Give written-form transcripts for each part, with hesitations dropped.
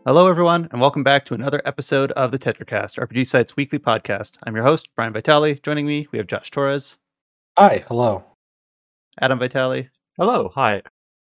Hello, everyone, and welcome back to another episode of the TetraCast, RPG Site's weekly podcast. I'm your host, Brian Vitale. Joining me, we have Josh Torres, Hi, hello. Adam Vitale, Hello, hi.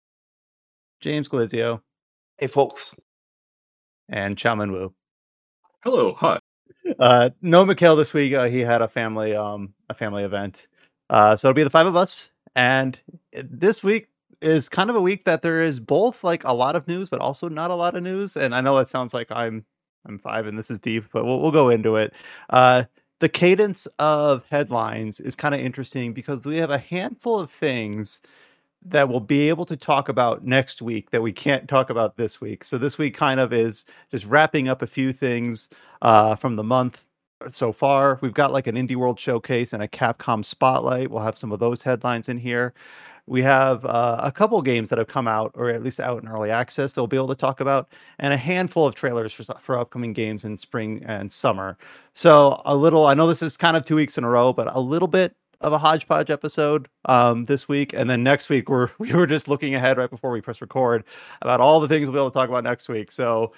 James Glizio, Hey, folks. and Chaoman Wu. Hello, hi. No Mikhail this week. He had a family event. So it'll be the five of us. And this week is kind of a week that there is both like a lot of news, but also not a lot of news. And I know that sounds like I'm five and this is deep, but we'll go into it. The cadence of headlines is kind of interesting because we have a handful of things that we'll be able to talk about next week that we can't talk about this week. So this week kind of is just wrapping up a few things from the month so far. We've got like an Indie World Showcase and a Capcom Spotlight. We'll have some of those headlines in here. We have a couple games that have come out, or at least out in early access, that we'll be able to talk about, and a handful of trailers for upcoming games in spring and summer. So I know this is kind of 2 weeks in a row, but a little bit of a hodgepodge episode this week, and then next week we were just looking ahead right before we press record about all the things we'll be able to talk about next week. So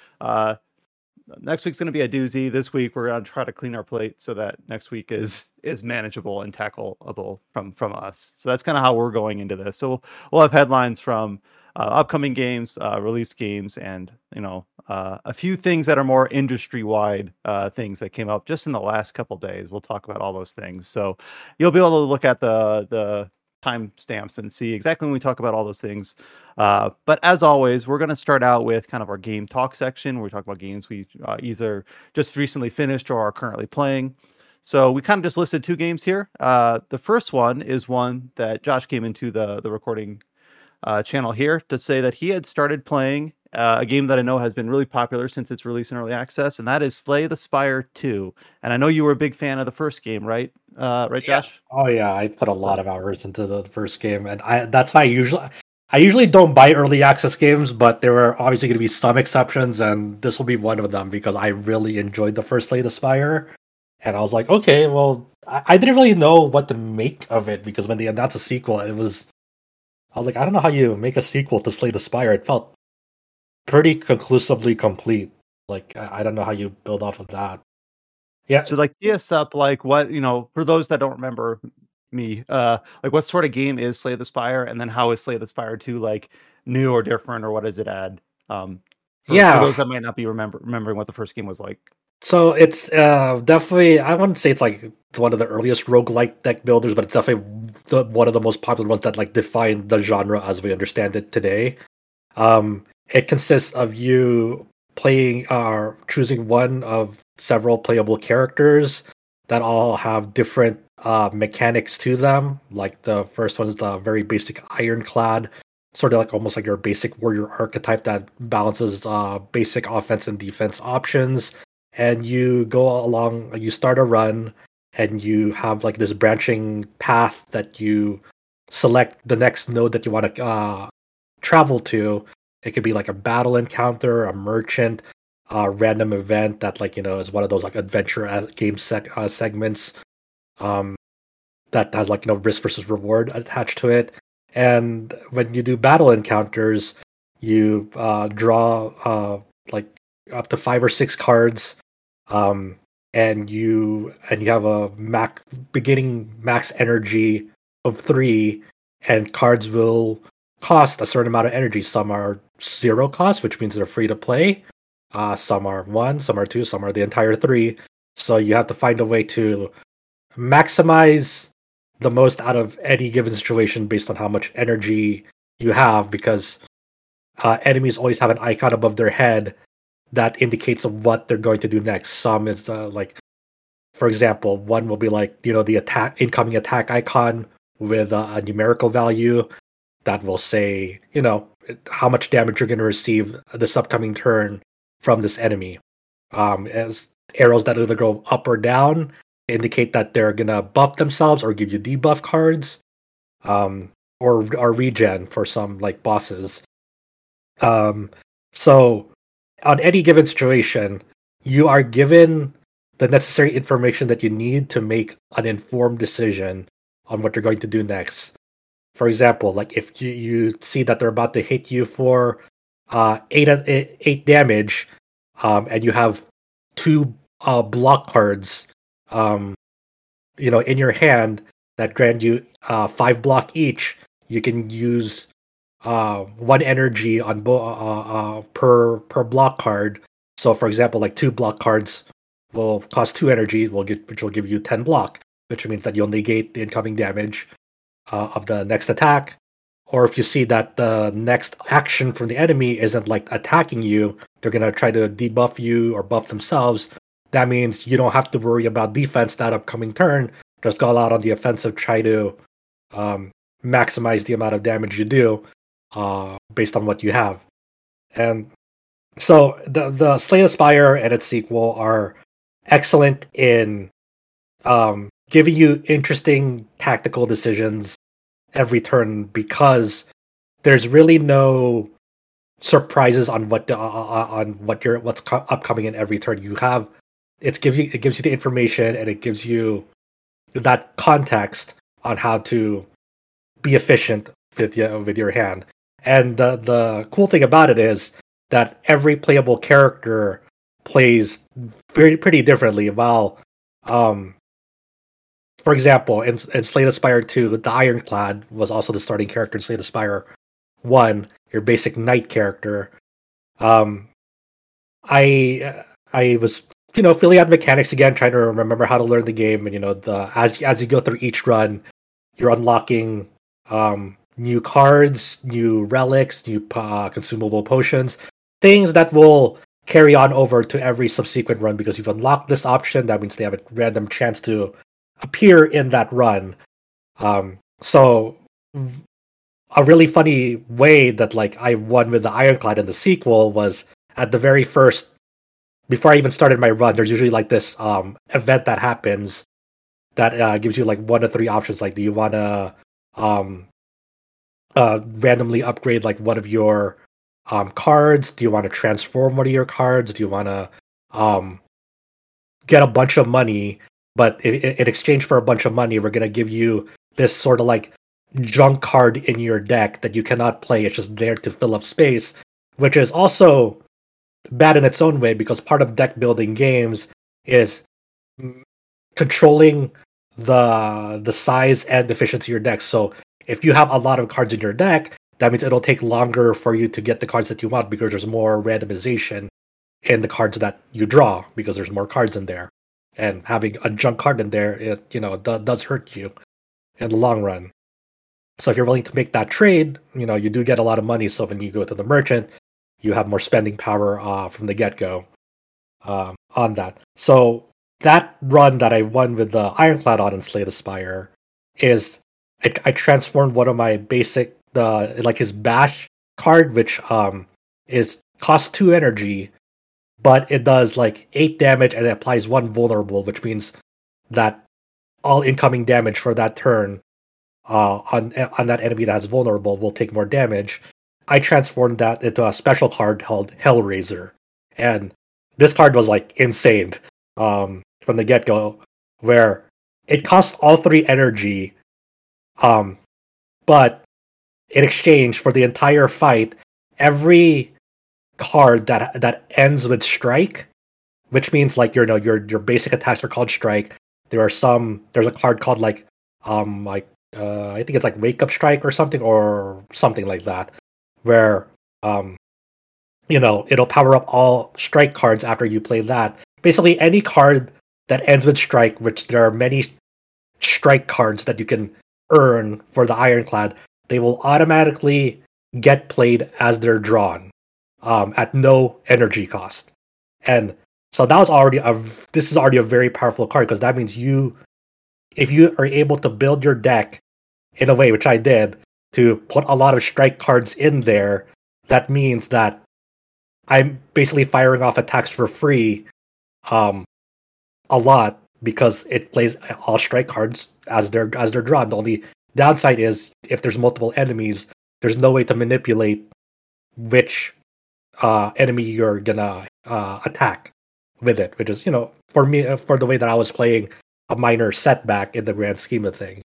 next week's going to be a doozy. This week we're going to try to clean our plate so that next week is manageable and tackleable from us. So that's kind of how we're going into this. So we'll have headlines from upcoming games, release games, and a few things that are more industry-wide things that came up just in the last couple days. We'll talk about all those things. So you'll be able to look at the timestamps and see exactly when we talk about all those things. But as always, we're going to start out with kind of our game talk section where we talk about games we either just recently finished or are currently playing. So we kind of just listed two games here. The first one is one that Josh came into the recording channel here to say that he had started playing a game that I know has been really popular since its release in early access, and that is Slay the Spire 2. And I know you were a big fan of the first game, right? Right, Josh? Oh yeah, I put a lot of hours into the first game, and that's why I usually don't buy early access games, but there are obviously going to be some exceptions, and this will be one of them because I really enjoyed the first Slay the Spire, and I was like, okay, well, I didn't really know what to make of it because when they announced a sequel, I was like, I don't know how you make a sequel to Slay the Spire. It felt pretty conclusively complete. Like I don't know how you build off of that. Yeah. So like tee us up, like what, for those that don't remember me, like what sort of game is Slay the Spire, and then how is Slay the Spire 2 like new or different, or what does it add? For those that might not be remembering what the first game was like. So it's definitely, I wouldn't say it's like one of the earliest roguelike deck builders, but it's definitely one of the most popular ones that like define the genre as we understand it today. It consists of you playing choosing one of several playable characters that all have different mechanics to them. Like the first one is the very basic Ironclad, sort of like almost like your basic warrior archetype that balances basic offense and defense options. And you go along, you start a run, and you have like this branching path that you select the next node that you want to travel to. It could be like a battle encounter, a merchant, a random event that is one of those like adventure game segments that has risk versus reward attached to it. And when you do battle encounters, you draw like up to 5 or 6 cards, and you have a beginning max energy of 3, and cards will cost a certain amount of energy. Some are 0 cost, which means they're free to play. Some are 1, some are 2, some are the entire 3. So you have to find a way to maximize the most out of any given situation based on how much energy you have, because enemies always have an icon above their head that indicates of what they're going to do next. Some is for example, one will be like, the incoming attack icon with a numerical value that will say, how much damage you're going to receive this upcoming turn from this enemy. As arrows that either go up or down indicate that they're going to buff themselves or give you debuff cards, or regen for some like bosses. So on any given situation, you are given the necessary information that you need to make an informed decision on what you're going to do next. For example, like if you see that they're about to hit you for 8 damage, and you have two block cards, in your hand that grant you 5 block each. You can use 1 energy on per block card. So, for example, like 2 block cards will cost 2 energy, which will give you 10 block, which means that you'll negate the incoming damage of the next attack. Or if you see that the next action from the enemy isn't like attacking you, they're gonna try to debuff you or buff themselves. That means you don't have to worry about defense that upcoming turn. Just go out on the offensive, try to maximize the amount of damage you do based on what you have. And so the Slay the Spire and its sequel are excellent in giving you interesting tactical decisions every turn, because there's really no surprises on what's upcoming in every turn. It gives you the information, and it gives you that context on how to be efficient with your hand. And the cool thing about it is that every playable character plays pretty differently. While, for example, in Slay the Spire 2, the Ironclad was also the starting character in Slay the Spire 1, your basic knight character. I was filling out mechanics again, trying to remember how to learn the game, and as you go through each run, you're unlocking new cards, new relics, new consumable potions, things that will carry on over to every subsequent run because you've unlocked this option. That means they have a random chance to appear in that run. So a really funny way that like I won with the Ironclad in the sequel was at the very first, before I even started my run, there's usually like this event that happens that gives you like 1 to 3 options. Like, do you want to randomly upgrade like one of your cards? Do you want to transform one of your cards? Do you want to get a bunch of money? But in exchange for a bunch of money, we're gonna give you this sort of like junk card in your deck that you cannot play. It's just there to fill up space, which is also bad in its own way, because part of deck building games is controlling the size and efficiency of your deck. So if you have a lot of cards in your deck, that means it'll take longer for you to get the cards that you want, because there's more randomization in the cards that you draw, because there's more cards in there. And having a junk card in there, it does hurt you in the long run. So if you're willing to make that trade, you do get a lot of money. So when you go to the merchant, you have more spending power from the get-go on that. So that run that I won with the Ironclad on in Slay the Spire is I transformed one of my basic his bash card, which costs 2 energy, but it does like 8 damage and it applies 1 vulnerable, which means that all incoming damage for that turn on that enemy that has vulnerable will take more damage. I transformed that into a special card called Hellraiser, and this card was like insane from the get-go, where it costs all 3 energy, but in exchange for the entire fight, every card that ends with strike, which means like your basic attacks are called strike. There's a card called I think it's like Wake Up Strike or something like that, where it'll power up all strike cards after you play that. Basically any card that ends with strike, which there are many strike cards that you can earn for the Ironclad, they will automatically get played as they're drawn at no energy cost. And so that was this is already a very powerful card, because that means if you are able to build your deck in a way, which I did, to put a lot of strike cards in there, that means that I'm basically firing off attacks for free a lot, because it plays all strike cards as they're drawn. The only downside is if there's multiple enemies, there's no way to manipulate which enemy you're gonna attack with it, which is, for me, for the way that I was playing, a minor setback in the grand scheme of things.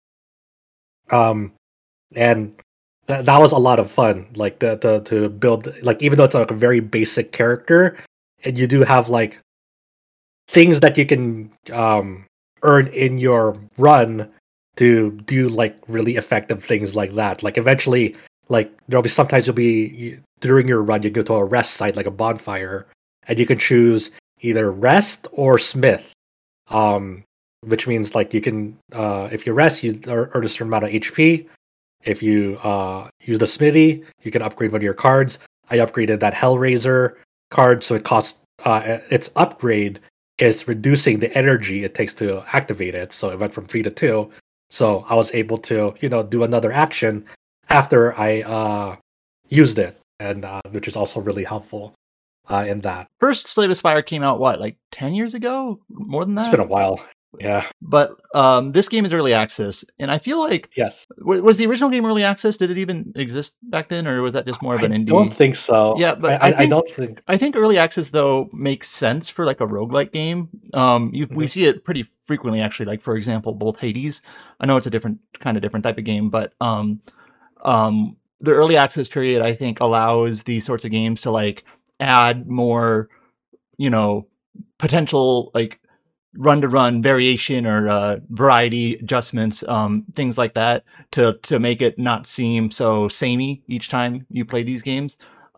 And that was a lot of fun, like to build, like, even though it's like a very basic character, and you do have like things that you can earn in your run to do like really effective things like that. Like eventually, like there'll be sometimes during your run you go to a rest site like a bonfire, and you can choose either rest or smith. Which means like you can if you rest, you earn a certain amount of HP. If you use the smithy, you can upgrade one of your cards. I upgraded that Hellraiser card, so it costs its upgrade is reducing the energy it takes to activate it. So it went from 3 to 2. So I was able to, do another action after I used it, and which is also really helpful in that. First Slay the Spire came out, what, like 10 years ago? More than that? It's been a while. Yeah. But this game is early access, and I feel like Yes. Was the original game early access? Did it even exist back then, or was that just more of an indie? I don't think so. Yeah, but I don't think. I think early access though makes sense for like a roguelike game. We see it pretty frequently actually. Like for example, both Hades. I know it's a different type of game, but the early access period I think allows these sorts of games to like add more, potential like run-to-run variation or variety adjustments, things like that, to make it not seem so samey each time you play these games.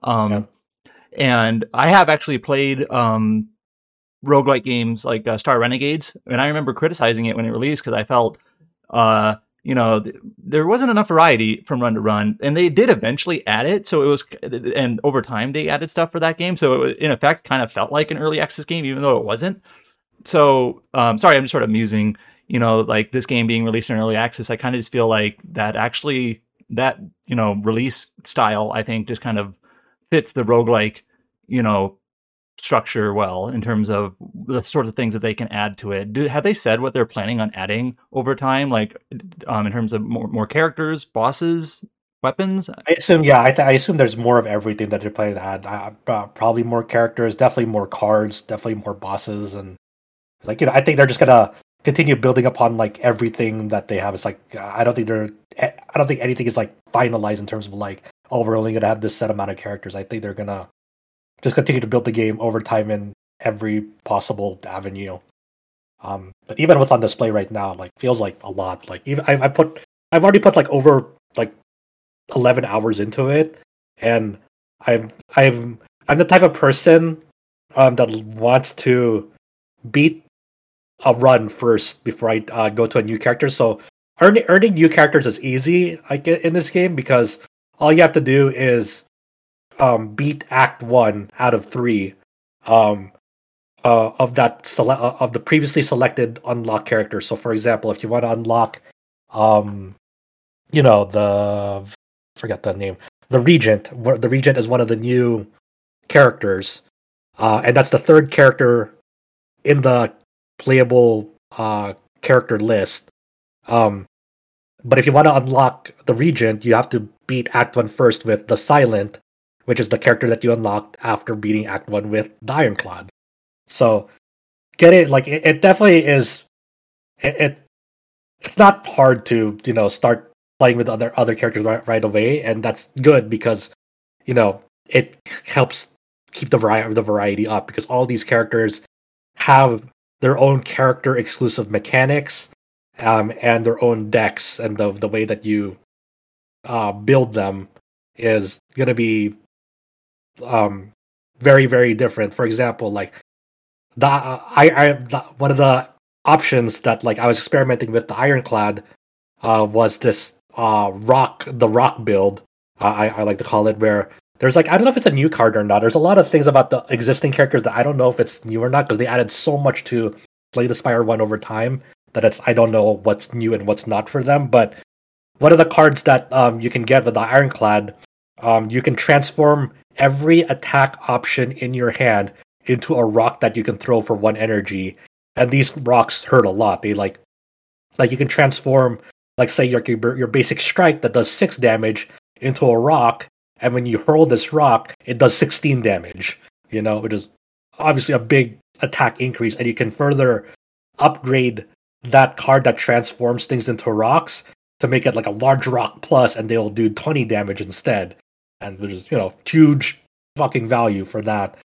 And I have actually played roguelike games like Star Renegades, and I remember criticizing it when it released because I felt, there wasn't enough variety from run to run, and they did eventually add it. So it was, and over time they added stuff for that game. So it, in effect, kind of felt like an early access game, even though it wasn't. So, sorry, I'm just sort of musing, like this game being released in early access. I kind of just feel like that actually, that, release style, I think just kind of fits the roguelike, structure well in terms of the sorts of things that they can add to it. Have they said what they're planning on adding over time? Like, in terms of more characters, bosses, weapons? I assume, I assume there's more of everything that they're planning to add. Probably more characters, definitely more cards, definitely more bosses, and like, I think they're just gonna continue building upon like everything that they have. It's like I don't think anything is like finalized in terms of like, oh, we're only gonna have this set amount of characters. I think they're gonna just continue to build the game over time in every possible avenue. But even what's on display right now, like, feels like a lot. Like, even I've already put like over like 11 hours into it, and I'm the type of person that wants to beat a run first before I go to a new character. So earning new characters is easy, I get, in this game, because all you have to do is beat Act 1 out of 3 of the previously selected unlock characters. So for example, if you want to unlock forget the name, the Regent. The Regent is one of the new characters, and that's the third character in the playable character list. But if you want to unlock the Regent, you have to beat Act 1 first with the Silent, which is the character that you unlocked after beating Act 1 with the Ironclad. So get it, like, it definitely is. It's not hard to start playing with other characters right away, and that's good because it helps keep the variety up, because all these characters have their own character exclusive mechanics, and their own decks, and the way that you build them is going to be very, very different. For example, like one of the options that like I was experimenting with the Ironclad was this the rock build, I like to call it, where there's like, I don't know if it's a new card or not. There's a lot of things about the existing characters that I don't know if it's new or not, because they added so much to Slay the Spire 1 over time that I don't know what's new and what's not for them. But one of the cards that you can get with the Ironclad, you can transform every attack option in your hand into a rock that you can throw for 1 energy. And these rocks hurt a lot. They like you can transform, like, say your basic strike that does 6 damage into a rock, and when you hurl this rock, it does 16 damage, which is obviously a big attack increase, and you can further upgrade that card that transforms things into rocks to make it like a large rock plus, and they'll do 20 damage instead. And which is, huge fucking value for that.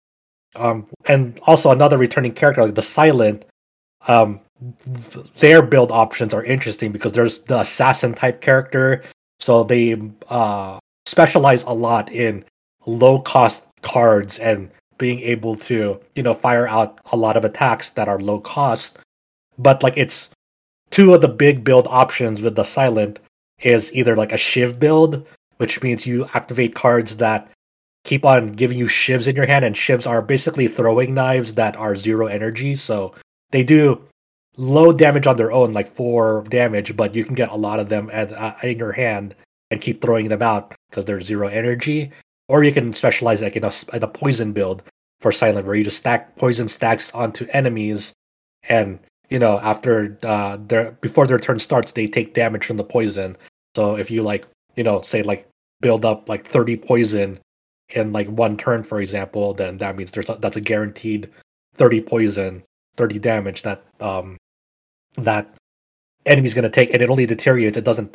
And also another returning character like the Silent. Um, their build options are interesting because there's the assassin type character, so they specialize a lot in low cost cards and being able to fire out a lot of attacks that are low cost. But like it's two of the big build options with the Silent is either like a Shiv build, which means you activate cards that keep on giving you shivs in your hand, and shivs are basically throwing knives that are 0 energy, so they do low damage on their own, like 4 damage, but you can get a lot of them in your hand and keep throwing them out because they're 0 energy. Or you can specialize like in a poison build for Silent, where you just stack poison stacks onto enemies, and after before their turn starts, they take damage from the poison. So if you say build up like 30 poison in like one turn, for example, then that means that's a guaranteed 30 poison, 30 damage that enemy's gonna take, and it only deteriorates.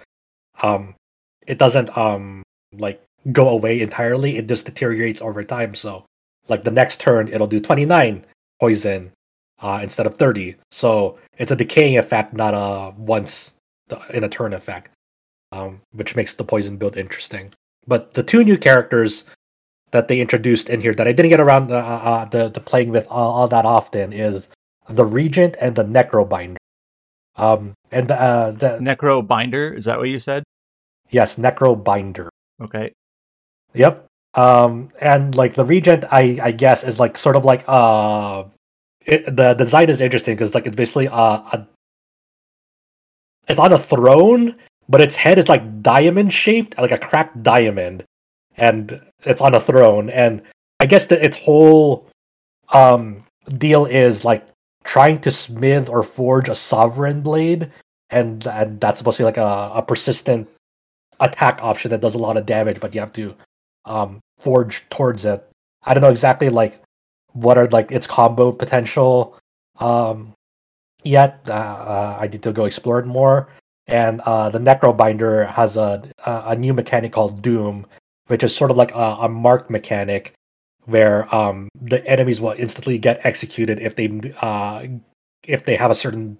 It doesn't like go away entirely. It just deteriorates over time. So like the next turn, it'll do 29 poison instead of 30. So it's a decaying effect, not a once in a turn effect, which makes the poison build interesting. But the two new characters that they introduced in here that I didn't get around to playing with all that often is the Regent and the Necrobinder. And the Necrobinder, is that what you said? Yes, Necrobinder. Okay. Yep. And like the Regent, I guess is like sort of like the design is interesting because like it's basically it's on a throne, but its head is like diamond shaped, like a cracked diamond, and it's on a throne. And I guess that its whole deal is like trying to smith or forge a sovereign blade, and that's supposed to be like a persistent attack option that does a lot of damage, but you have to forge towards it. I don't know exactly like what are like its combo potential yet. I need to go explore it more. And the Necrobinder has a new mechanic called Doom, which is sort of like a marked mechanic where the enemies will instantly get executed if they have a certain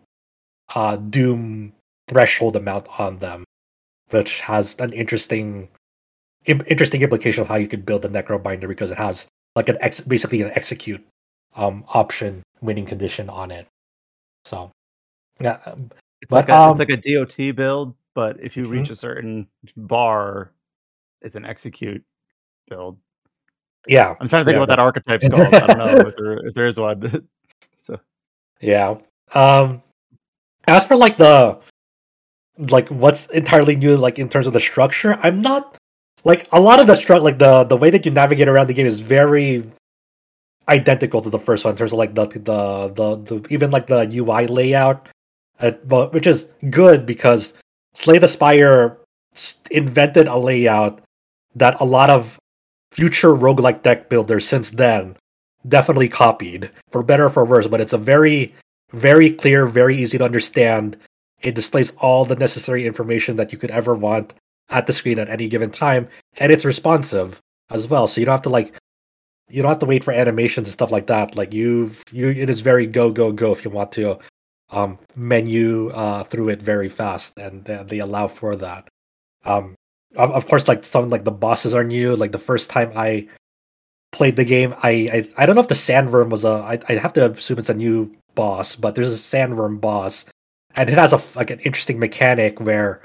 Doom threshold amount on them, which has an interesting implication of how you could build the Necrobinder, because it has like basically an execute option winning condition on it. So yeah, it's like a DOT build, but if you reach a certain bar, it's an execute build. Yeah, I'm trying to think of what that archetype's called. I don't know if there is one. So yeah. As for like what's entirely new, like in terms of the structure, I'm not like a lot of the way that you navigate around the game is very identical to the first one in terms of like the even like the UI layout, but which is good because Slay the Spire invented a layout that a lot of future roguelike deck builders since then definitely copied, for better or for worse. But it's a very, very clear, very easy to understand. It displays all the necessary information that you could ever want at the screen at any given time, and it's responsive as well. So you don't have to wait for animations and stuff like that. Like it is very go if you want to menu through it very fast, and they allow for that. Of course, like some like the bosses are new. Like the first time I played the game, I don't know if the Sandworm was I have to assume it's a new boss, but there's a Sandworm boss, and it has an interesting mechanic where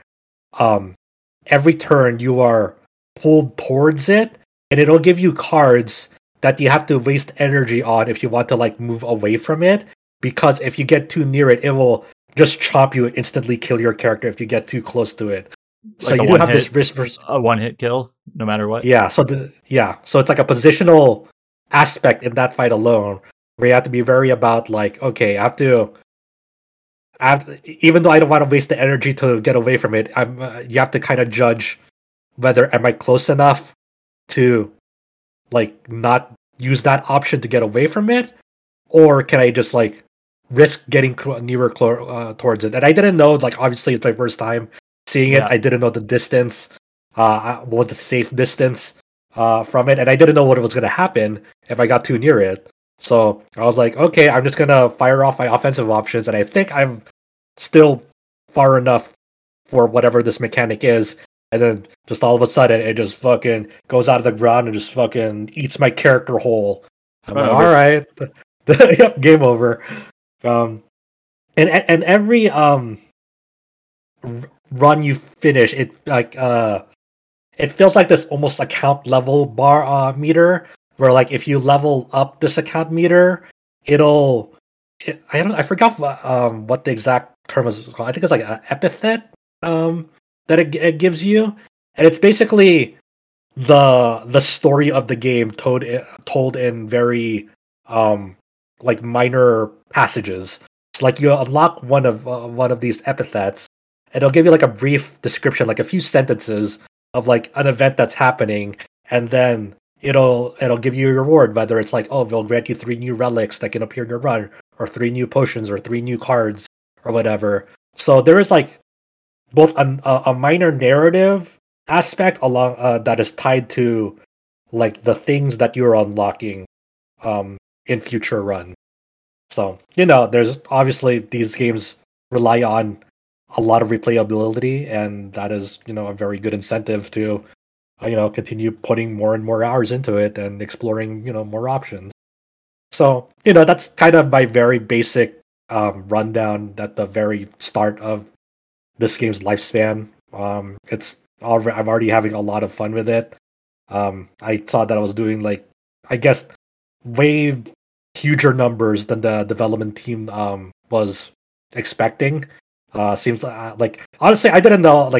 every turn you are pulled towards it, and it'll give you cards that you have to waste energy on if you want to like move away from it, because if you get too near it, it will just chop you and instantly kill your character if you get too close to it. So like you do have this risk versus a one-hit kill, no matter what. Yeah, so it's like a positional aspect in that fight alone, where you have to be very about like, okay, I have to even though I don't want to waste the energy to get away from it, you have to kind of judge whether am I close enough to like not use that option to get away from it, or can I just like risk getting nearer towards it. And I didn't know, like obviously it's my first time seeing it. I didn't know the distance was the safe distance from it, and I didn't know what was going to happen if I got too near it. So I was like, okay, I'm just gonna fire off my offensive options, and I think I'm still far enough for whatever this mechanic is. And then just all of a sudden, it just fucking goes out of the ground and just fucking eats my character whole. I'm Run like, over. all right, yep, game over. And every run you finish, it it feels like this almost account level bar meter, where like if you level up this account meter, I forgot what the exact term is called. I think it's like an epithet that it gives you, and it's basically the story of the game told in very like minor passages. It's like you unlock one of these epithets, and it'll give you like a brief description, like a few sentences of like an event that's happening, and then it'll give you a reward, whether it's like, oh, it'll grant you 3 new relics that can appear in your run, or 3 new potions, or 3 new cards, or whatever. So there is like both a minor narrative aspect along that is tied to like the things that you're unlocking in future runs. So there's obviously these games rely on a lot of replayability, and that is a very good incentive to continue putting more and more hours into it and exploring more options. So that's kind of my very basic rundown at the very start of this game's lifespan. I'm already having a lot of fun with it. I saw that I was doing like, I guess, way huger numbers than the development team was expecting. Seems like honestly, I didn't know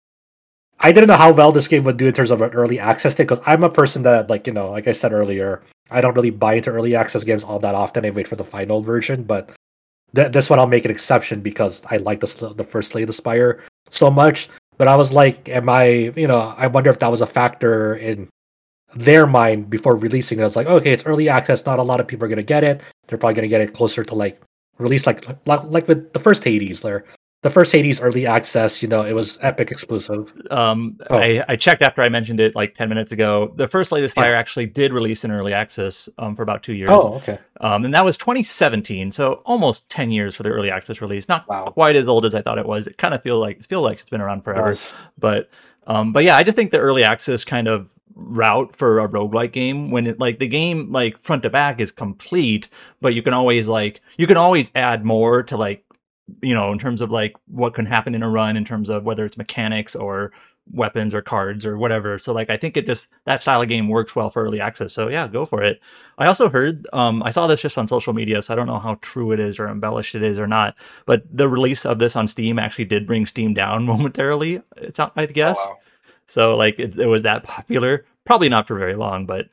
how well this game would do in terms of an early access thing, because I'm a person that like I said earlier, I don't really buy into early access games all that often. I wait for the final version, but this one I'll make an exception because I like the first Slay the Spire so much. But I was like, I wonder if that was a factor in their mind before releasing it. I was like, okay, it's early access, not a lot of people are gonna get it. They're probably gonna get it closer to like release, like with the first Hades. The first Hades early access, it was Epic exclusive. I checked after I mentioned it like 10 minutes ago. The first Slay the Spire actually did release in early access for about 2 years. Oh, okay. And that was 2017, so almost 10 years for the early access release. Not quite as old as I thought it was. It kind of feels like it's been around forever. Nice. But yeah, I just think the early access kind of route for a roguelike game, when it like the game like front to back is complete, but you can always add more to like in terms of like what can happen in a run, in terms of whether it's mechanics or weapons or cards or whatever. So like I think that style of game works well for early access. So yeah, go for it. I also heard I saw this just on social media, so I don't know how true it is or embellished it is or not, but the release of this on Steam actually did bring Steam down momentarily, it's not, I guess. Oh, wow. So like it was that popular. Probably not for very long, but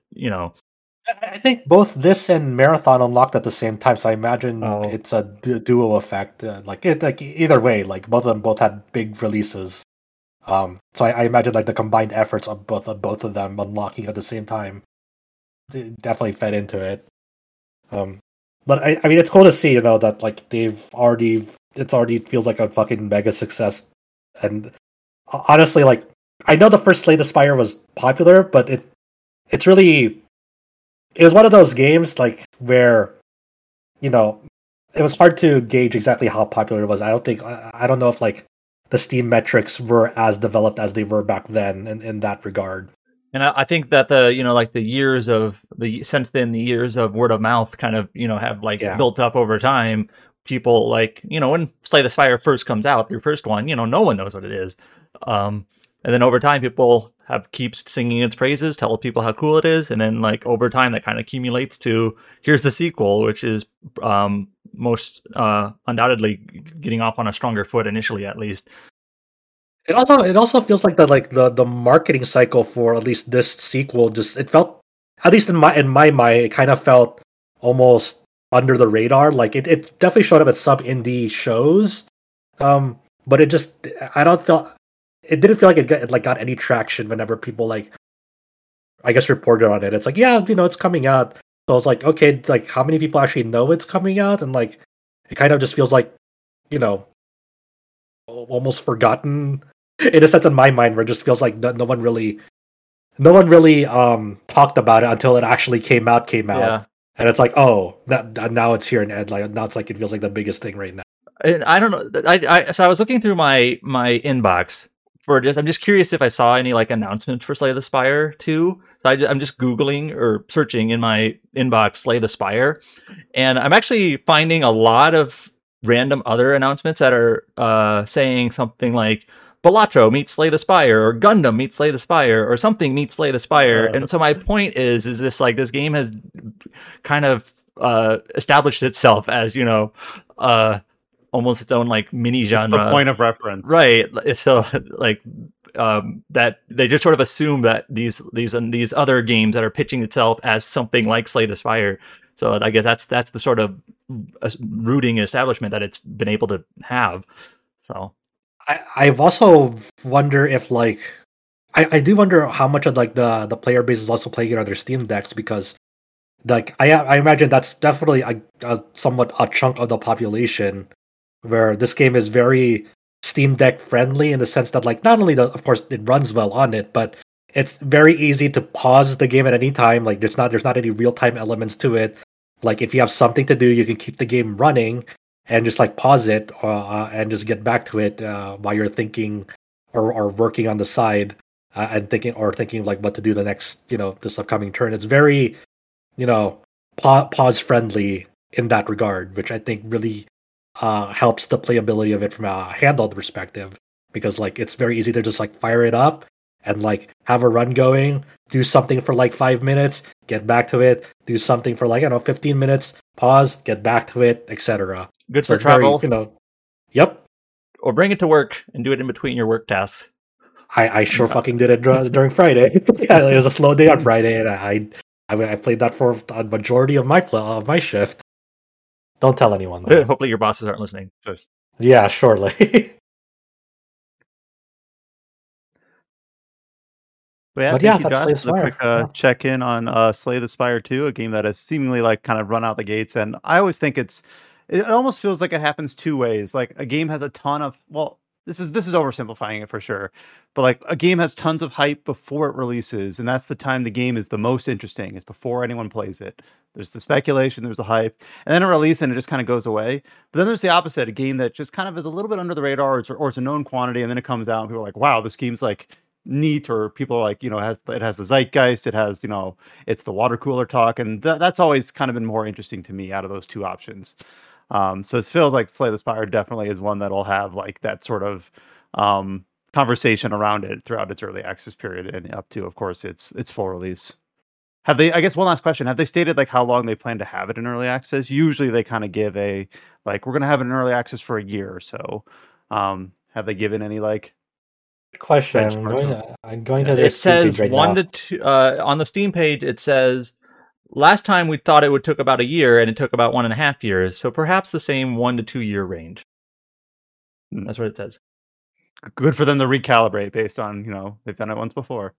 I think both this and Marathon unlocked at the same time, so I imagine it's a duo effect. Like either way, like both of them had big releases. So I imagine like the combined efforts of both of them unlocking at the same time definitely fed into it. But I mean, it's cool to see that like it's already feels like a fucking mega success. And honestly, like I know the first Slay the Spire was popular, but it's really. It was one of those games like where, it was hard to gauge exactly how popular it was. I don't know if like the Steam metrics were as developed as they were back then in that regard. And I think that the years of word of mouth kind of, have like built up over time. People like, when Slay the Spire first comes out, your first one, no one knows what it is. And then over time, people keeps singing its praises, tell people how cool it is, and then like over time, that kind of accumulates to here's the sequel, which is most undoubtedly getting off on a stronger foot initially, at least. It also feels like the marketing cycle for at least this sequel it felt, at least in my mind, it kind of felt almost under the radar. Like it definitely showed up at some indie shows, but it didn't feel like it got any traction whenever people like, I guess, reported on it. It's like, yeah, it's coming out. So I was like, okay, like how many people actually know it's coming out? And like, it kind of just feels like, almost forgotten in a sense in my mind, where it just feels like no one really talked about it until it actually came out. Yeah. and it's like, oh, that now it's here, and like now it's like it feels like the biggest thing right now. And I don't know. So I was looking through my inbox for I'm just curious if I saw any like announcements for Slay the Spire 2. So I'm just googling or searching in my inbox Slay the Spire, and I'm actually finding a lot of random other announcements that are saying something like Balatro meets Slay the Spire, or Gundam meets Slay the Spire, or something meets Slay the Spire. And so my point is this like this game has kind of established itself as almost its own like mini genre. It's the point of reference, right? So like that they just sort of assume that these other games that are pitching itself as something like Slay the Spire. So I guess that's the sort of rooting establishment that it's been able to have. So I've also wonder if like I do wonder how much of like the player base is also playing it on their Steam decks, because like I imagine that's definitely a somewhat a chunk of the population where this game is very Steam Deck friendly, in the sense that like not only of course it runs well on it, but it's very easy to pause the game at any time. Like there's not any real time elements to it. Like if you have something to do, you can keep the game running and just like pause it and just get back to it while you're thinking or working on the side and thinking like what to do the next this upcoming turn. It's very pause friendly in that regard, which I think really helps the playability of it from a handheld perspective, because like it's very easy to just like fire it up and like have a run going, do something for like 5 minutes, get back to it, do something for like 15 minutes, pause, get back to it, etc. Good for travel. Yep. Or bring it to work and do it in between your work tasks. I sure fucking did it during Friday. Yeah, it was a slow day on Friday, and I played that for a majority of my shift. Don't tell anyone, though. Hopefully your bosses aren't listening. Yeah, surely. But yeah, thank you guys for the quick check-in on Slay the Spire 2, a game that has seemingly like kind of run out the gates. And I always think it almost feels like it happens two ways. Like a game has a ton of, well, this is oversimplifying it for sure, but like a game has tons of hype before it releases, and that's the time the game is the most interesting. It's before anyone plays it. There's the speculation, there's the hype, and then a release and it just kind of goes away. But then there's the opposite, a game that just kind of is a little bit under the radar, or it's a known quantity, and then it comes out and people are like, wow, this game's like neat, or people are like, it has the zeitgeist, it has, it's the water cooler talk, and that's always kind of been more interesting to me out of those two options. So it feels like Slay the Spire definitely is one that'll have like that sort of conversation around it throughout its early access period and up to, of course, its full release. Have they? I guess one last question: have they stated like how long they plan to have it in early access? Usually, they kind of give a like, we're going to have it in early access for a year or so. Have they given any like? Question. I'm going to. It says 1 to 2 on the Steam page. It says, last time we thought it would took about a year, and it took about 1.5 years. So perhaps the same 1 to 2 year range. That's what it says. Good for them to recalibrate based on, they've done it once before.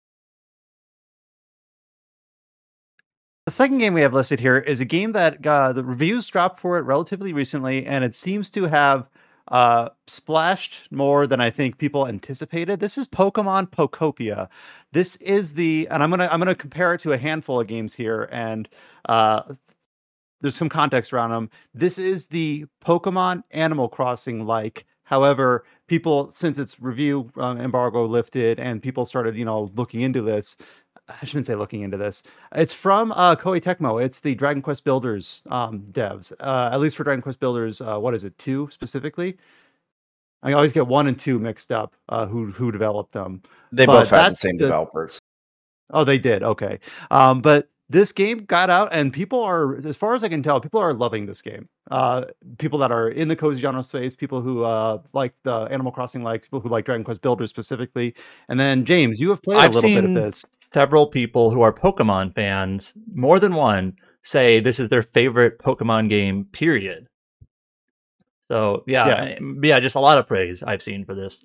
The second game we have listed here is a game that the reviews dropped for it relatively recently, and it seems to have splashed more than I think people anticipated. This is Pokemon Pokopia. This is and I'm gonna compare it to a handful of games here, and there's some context around them. This is the Pokemon Animal Crossing like. However, people, since its review embargo lifted and people started looking into this. I shouldn't say looking into this. It's from Koei Tecmo. It's the Dragon Quest Builders devs. At least for Dragon Quest Builders, what is it, 2 specifically? I always get 1 and 2 mixed up. Who developed them? They both had the same developers. Oh, they did. Okay, but this game got out, and people are, as far as I can tell, people are loving this game. People that are in the cozy genre space, people who like the Animal Crossing, like people who like Dragon Quest Builders specifically. And then James, you have played a little bit of this. Several people who are Pokemon fans, more than one, say this is their favorite Pokemon game, period. So yeah, just a lot of praise I've seen for this.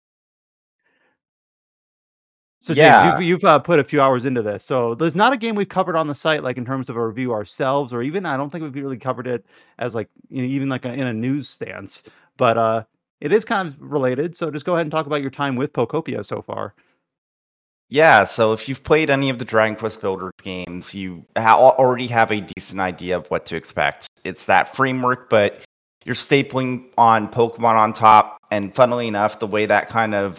So James, you've put a few hours into this. So there's not a game we've covered on the site, like in terms of a review ourselves, or even I don't think we've really covered it as like even like in a news stance. But it is kind of related. So just go ahead and talk about your time with Pokopia so far. Yeah, so if you've played any of the Dragon Quest Builders games, you already have a decent idea of what to expect. It's that framework, but you're stapling on Pokemon on top, and funnily enough, the way that kind of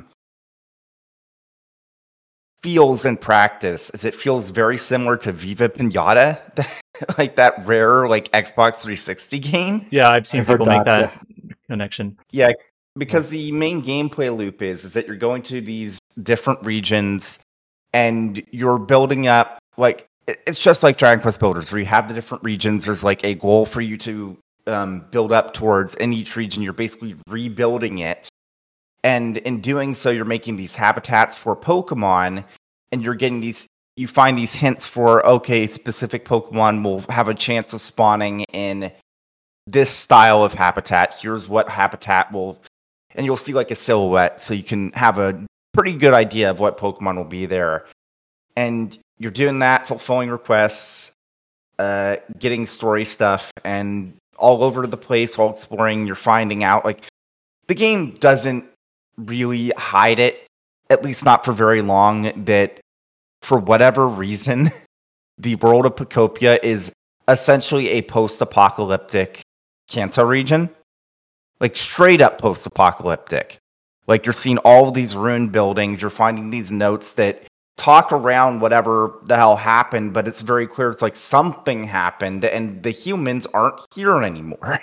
feels in practice is it feels very similar to Viva Pinata, like that rare like Xbox 360 game. Yeah, I've seen people make that connection. Yeah, because the main gameplay loop is that you're going to these different regions and you're building up, like, it's just like Dragon Quest Builders where you have the different regions. There's like a goal for you to build up towards. In each region, you're basically rebuilding it. And in doing so, you're making these habitats for Pokemon, and you're getting you find these hints for, okay, specific Pokemon will have a chance of spawning in this style of habitat. Here's what habitat will, and you'll see like a silhouette, so you can have a pretty good idea of what Pokemon will be there. And you're doing that, fulfilling requests, getting story stuff, and all over the place while exploring. You're finding out, like, the game doesn't really hide it, at least not for very long, that for whatever reason, the world of Pokopia is essentially a post-apocalyptic Kanto region. Like, straight up post-apocalyptic. Like, you're seeing all of these ruined buildings, you're finding these notes that talk around whatever the hell happened, but it's very clear it's like something happened, and the humans aren't here anymore.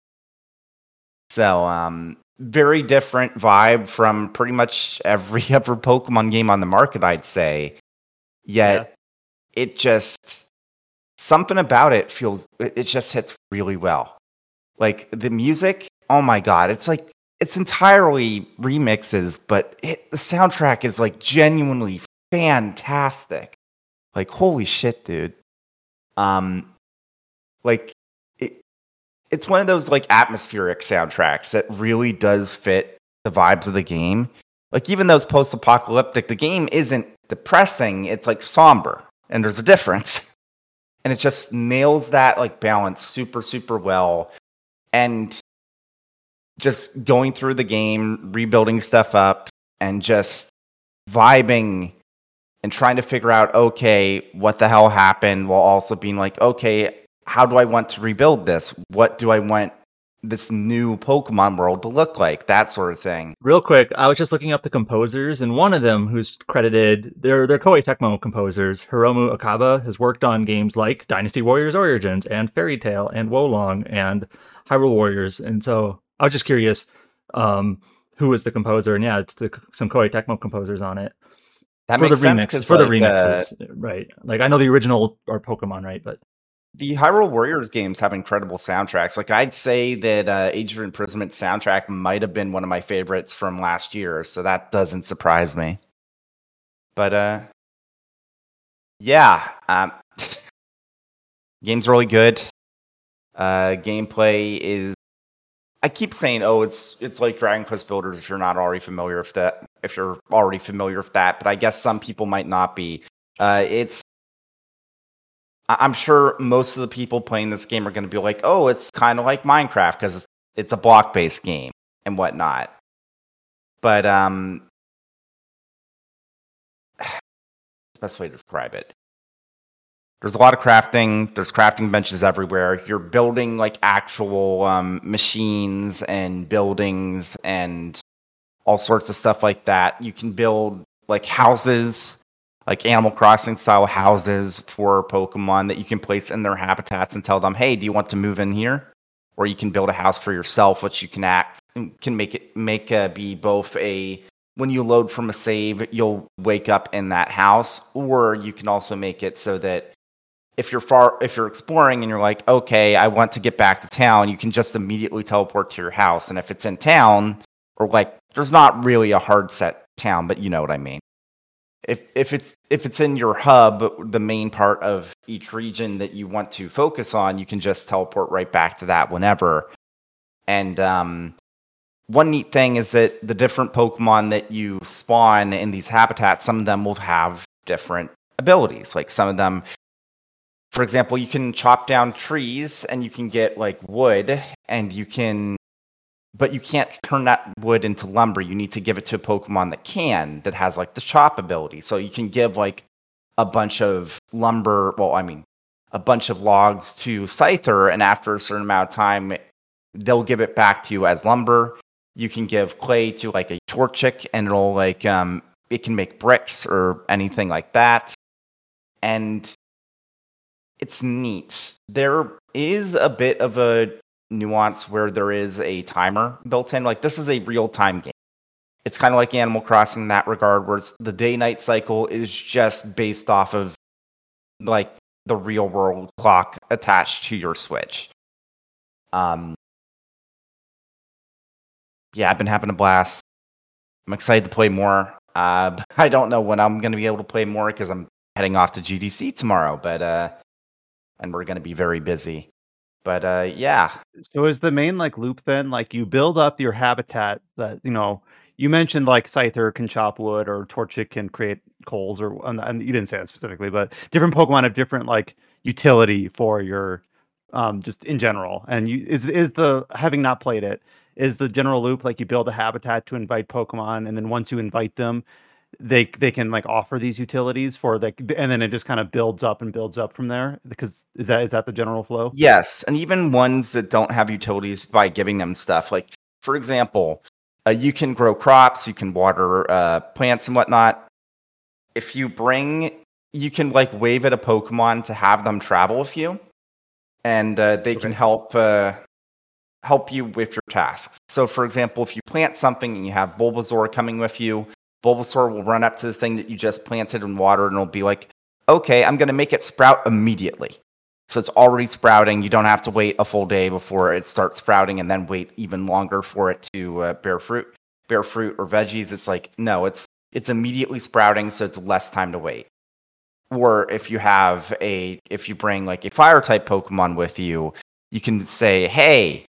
So, very different vibe from pretty much every other Pokemon game on the market, I'd say. Yet, it just, something about it just hits really well. Like, the music, oh my god, it's like, it's entirely remixes, but the soundtrack is like genuinely fantastic. Like, holy shit, dude. Like, it's one of those like atmospheric soundtracks that really does fit the vibes of the game. Like, even though it's post-apocalyptic, the game isn't depressing, it's like somber, and there's a difference. And it just nails that like balance super, super well. And just going through the game, rebuilding stuff up, and just vibing and trying to figure out, okay, what the hell happened, while also being like, okay, how do I want to rebuild this? What do I want this new Pokemon world to look like? That sort of thing. Real quick, I was just looking up the composers, and one of them who's credited, they're Koei Tecmo composers. Hiromu Akaba has worked on games like Dynasty Warriors Origins and Fairy Tail and Wolong and Hyrule Warriors. And so I was just curious who was the composer. And yeah, it's some Koei Tecmo composers on it. That for makes the remix, sense, for the remixes, right? Like, I know the original are Pokemon, right? But the Hyrule Warriors games have incredible soundtracks. Like, I'd say that Age of Imprisonment soundtrack might have been one of my favorites from last year, so that doesn't surprise me. But, yeah. Game's really good. Gameplay is... I keep saying, oh, it's like Dragon Quest Builders if you're not already familiar with that. If you're already familiar with that, but I guess some people might not be. I'm sure most of the people playing this game are going to be like, oh, it's kind of like Minecraft because it's a block-based game and whatnot. But the best way to describe it. There's a lot of crafting. There's crafting benches everywhere. You're building like actual machines and buildings and all sorts of stuff like that. You can build like houses, like Animal Crossing style houses for Pokemon that you can place in their habitats and tell them, hey, do you want to move in here? Or you can build a house for yourself, which you can make be both when you load from a save, you'll wake up in that house, or you can also make it so that if you're exploring and you're like, okay, I want to get back to town, you can just immediately teleport to your house. And if it's in town, or like, there's not really a hard set town, but you know what I mean. If it's in your hub, the main part of each region that you want to focus on, you can just teleport right back to that whenever. And one neat thing is that the different Pokemon that you spawn in these habitats, some of them will have different abilities. Like some of them, for example, you can chop down trees and you can get like wood, and you can but you can't turn that wood into lumber. You need to give it to a Pokemon that has like the chop ability. So you can give like a bunch of lumber, a bunch of logs to Scyther, and after a certain amount of time, they'll give it back to you as lumber. You can give clay to like a Torchic, and it'll like it can make bricks or anything like that. And it's neat. There is a bit of a nuance where there is a timer built in. Like, this is a real-time game. It's kind of like Animal Crossing in that regard, where the day-night cycle is just based off of like the real-world clock attached to your Switch. Yeah, I've been having a blast. I'm excited to play more. I don't know when I'm going to be able to play more because I'm heading off to GDC tomorrow, and we're going to be very busy. But yeah. So is the main like loop then like you build up your habitat that you mentioned like Scyther can chop wood or Torchic can create coals and you didn't say that specifically, but different Pokemon have different like utility for your just in general. And having not played it, is the general loop like you build a habitat to invite Pokemon, and then once you invite them, they can like offer these utilities for like, and then it just kind of builds up from there, because is that the general flow? Yes, and even ones that don't have utilities, by giving them stuff. Like, for example, you can grow crops, you can water plants and whatnot. If you can like wave at a Pokemon to have them travel with you, and they can help you with your tasks. So, for example, if you plant something and you have Bulbasaur coming with you, Bulbasaur will run up to the thing that you just planted and watered, and it'll be like, okay, I'm going to make it sprout immediately. So it's already sprouting. You don't have to wait a full day before it starts sprouting and then wait even longer for it to bear fruit or veggies. It's like, no, it's immediately sprouting, so it's less time to wait. Or if you bring like a fire type Pokemon with you, you can say, hey,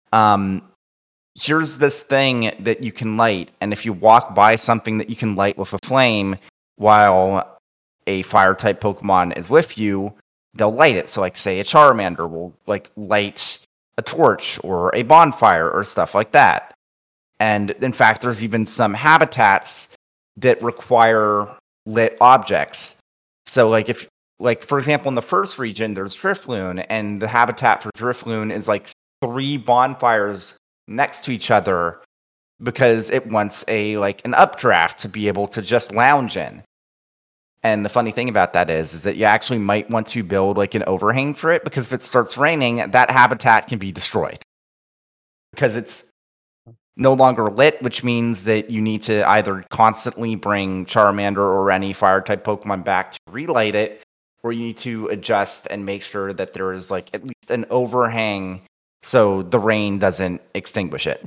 here's this thing that you can light, and if you walk by something that you can light with a flame while a fire type Pokemon is with you, they'll light it. So like, say a Charmander will like light a torch or a bonfire or stuff like that. And in fact, there's even some habitats that require lit objects. So like for example, in the first region, there's Drifloon, and the habitat for Drifloon is like 3 bonfires next to each other because it wants an updraft to be able to just lounge in. And the funny thing about that is that you actually might want to build like an overhang for it, because if it starts raining, that habitat can be destroyed because it's no longer lit, which means that you need to either constantly bring Charmander or any fire type Pokemon back to relight it, or you need to adjust and make sure that there is like at least an overhang so the rain doesn't extinguish it.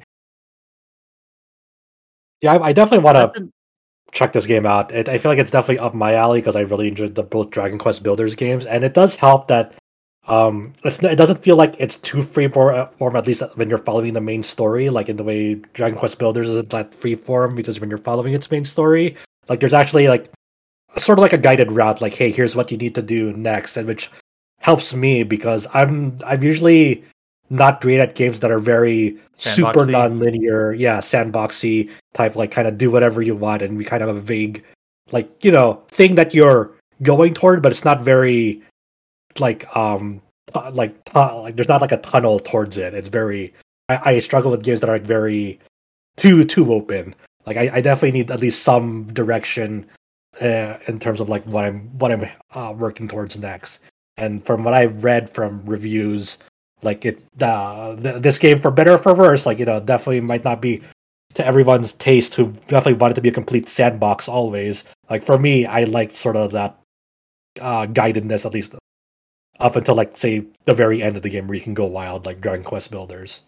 Yeah, I definitely want to check this game out. I feel like it's definitely up my alley because I really enjoyed both Dragon Quest Builders games, and it does help that it doesn't feel like it's too freeform, at least when you're following the main story, like in the way Dragon Quest Builders isn't that freeform, because when you're following its main story, like there's actually like sort of like a guided route, like, hey, here's what you need to do next, and which helps me because I'm usually not great at games that are very super non-linear, sandboxy type, like kind of do whatever you want, and we kind of have a vague, like, thing that you're going toward, but it's not very like there's not like a tunnel towards it. It's very I struggle with games that are like very too open. Like I definitely need at least some direction in terms of like what I'm working towards next. And from what I've read from reviews, like this game, for better or for worse, like definitely might not be to everyone's taste, who definitely wanted to be a complete sandbox always. Like for me, I like sort of that guidedness, at least up until like say the very end of the game where you can go wild, like Dragon Quest Builders.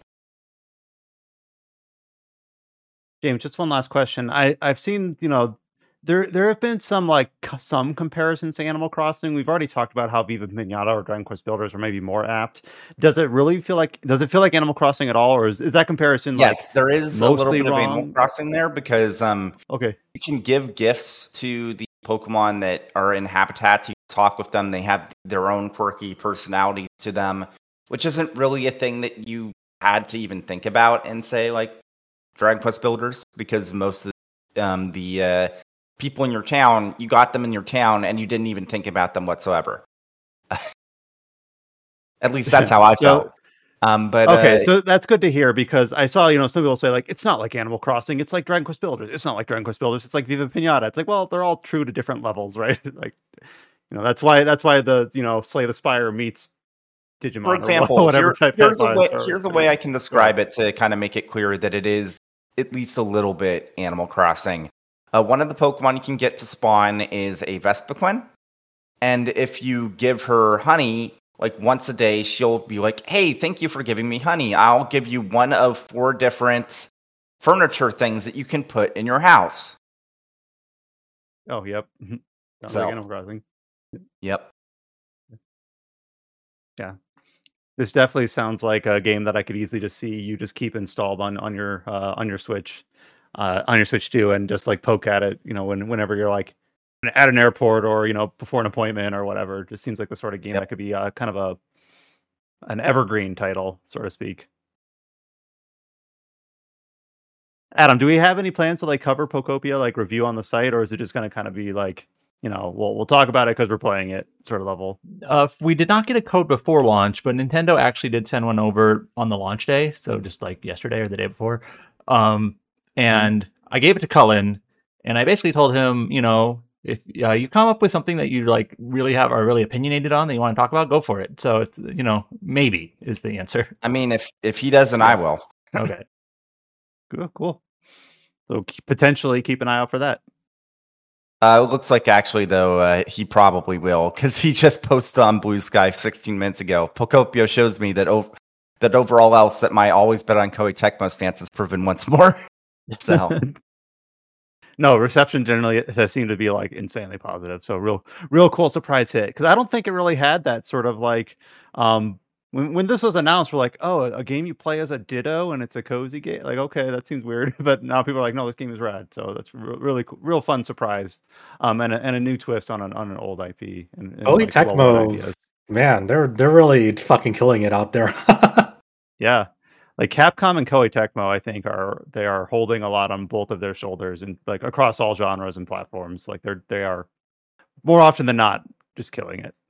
James, just one last question. I've seen there have been some comparisons to Animal Crossing. We've already talked about how Viva Pinata or Dragon Quest Builders are maybe more apt. Does it feel like Animal Crossing at all, or is that comparison yes, there is a little bit wrong? of Animal Crossing there, because okay, you can give gifts to the Pokemon that are in habitats. You can talk with them. They have their own quirky personalities to them, which isn't really a thing that you had to even think about in, say, like Dragon Quest Builders, because most of the people in your town, you got them in your town and you didn't even think about them whatsoever. At least that's how I felt. But okay, so that's good to hear, because I saw, some people say like, it's not like Animal Crossing, it's like Dragon Quest Builders. It's not like Dragon Quest Builders, it's like Viva Pinata. It's like, well, they're all true to different levels, right? Like, that's why the Slay the Spire meets Digimon, for example, or whatever here's a way I can describe it to kind of make it clear that it is at least a little bit Animal Crossing. One of the Pokemon you can get to spawn is a Vespiquen, and if you give her honey, like once a day, she'll be like, "Hey, thank you for giving me honey. I'll give you one of 4 different furniture things that you can put in your house." Oh, yep. Sounds like Animal Crossing. Yep. Yeah. This definitely sounds like a game that I could easily just see you just keep installed on your Switch, too, and just like poke at it, whenever you're like at an airport or before an appointment or whatever. It just seems like the sort of game that could be kind of an evergreen title, so to speak. Adam, do we have any plans to like cover Pokopia, like review on the site, or is it just going to kind of be like, we'll talk about it because we're playing it sort of level? We did not get a code before launch, but Nintendo actually did send one over on the launch day, so just like yesterday or the day before. And I gave it to Cullen, and I basically told him, if you come up with something that you like really are really opinionated on that you want to talk about, go for it. So it's maybe is the answer. I mean, if he doesn't, I will. Okay. Cool. So potentially keep an eye out for that. It looks like actually, though, he probably will, because he just posted on Blue Sky 16 minutes ago. Pokopio shows me that overall else that my always bet on Koei Tecmo stance is proven once more. So no, reception generally has seemed to be like insanely positive. So real cool surprise hit, because I don't think it really had that sort of like when this was announced, we're like, oh, a game you play as a Ditto and it's a cozy game. Like, okay, that seems weird, but now people are like, no, this game is rad. So that's really cool, real fun surprise, and a new twist on an old IP. And Koei like, Tecmo, man, they're really fucking killing it out there. Yeah, like Capcom and Koei Tecmo, I think they are holding a lot on both of their shoulders, and like across all genres and platforms. Like they are more often than not just killing it.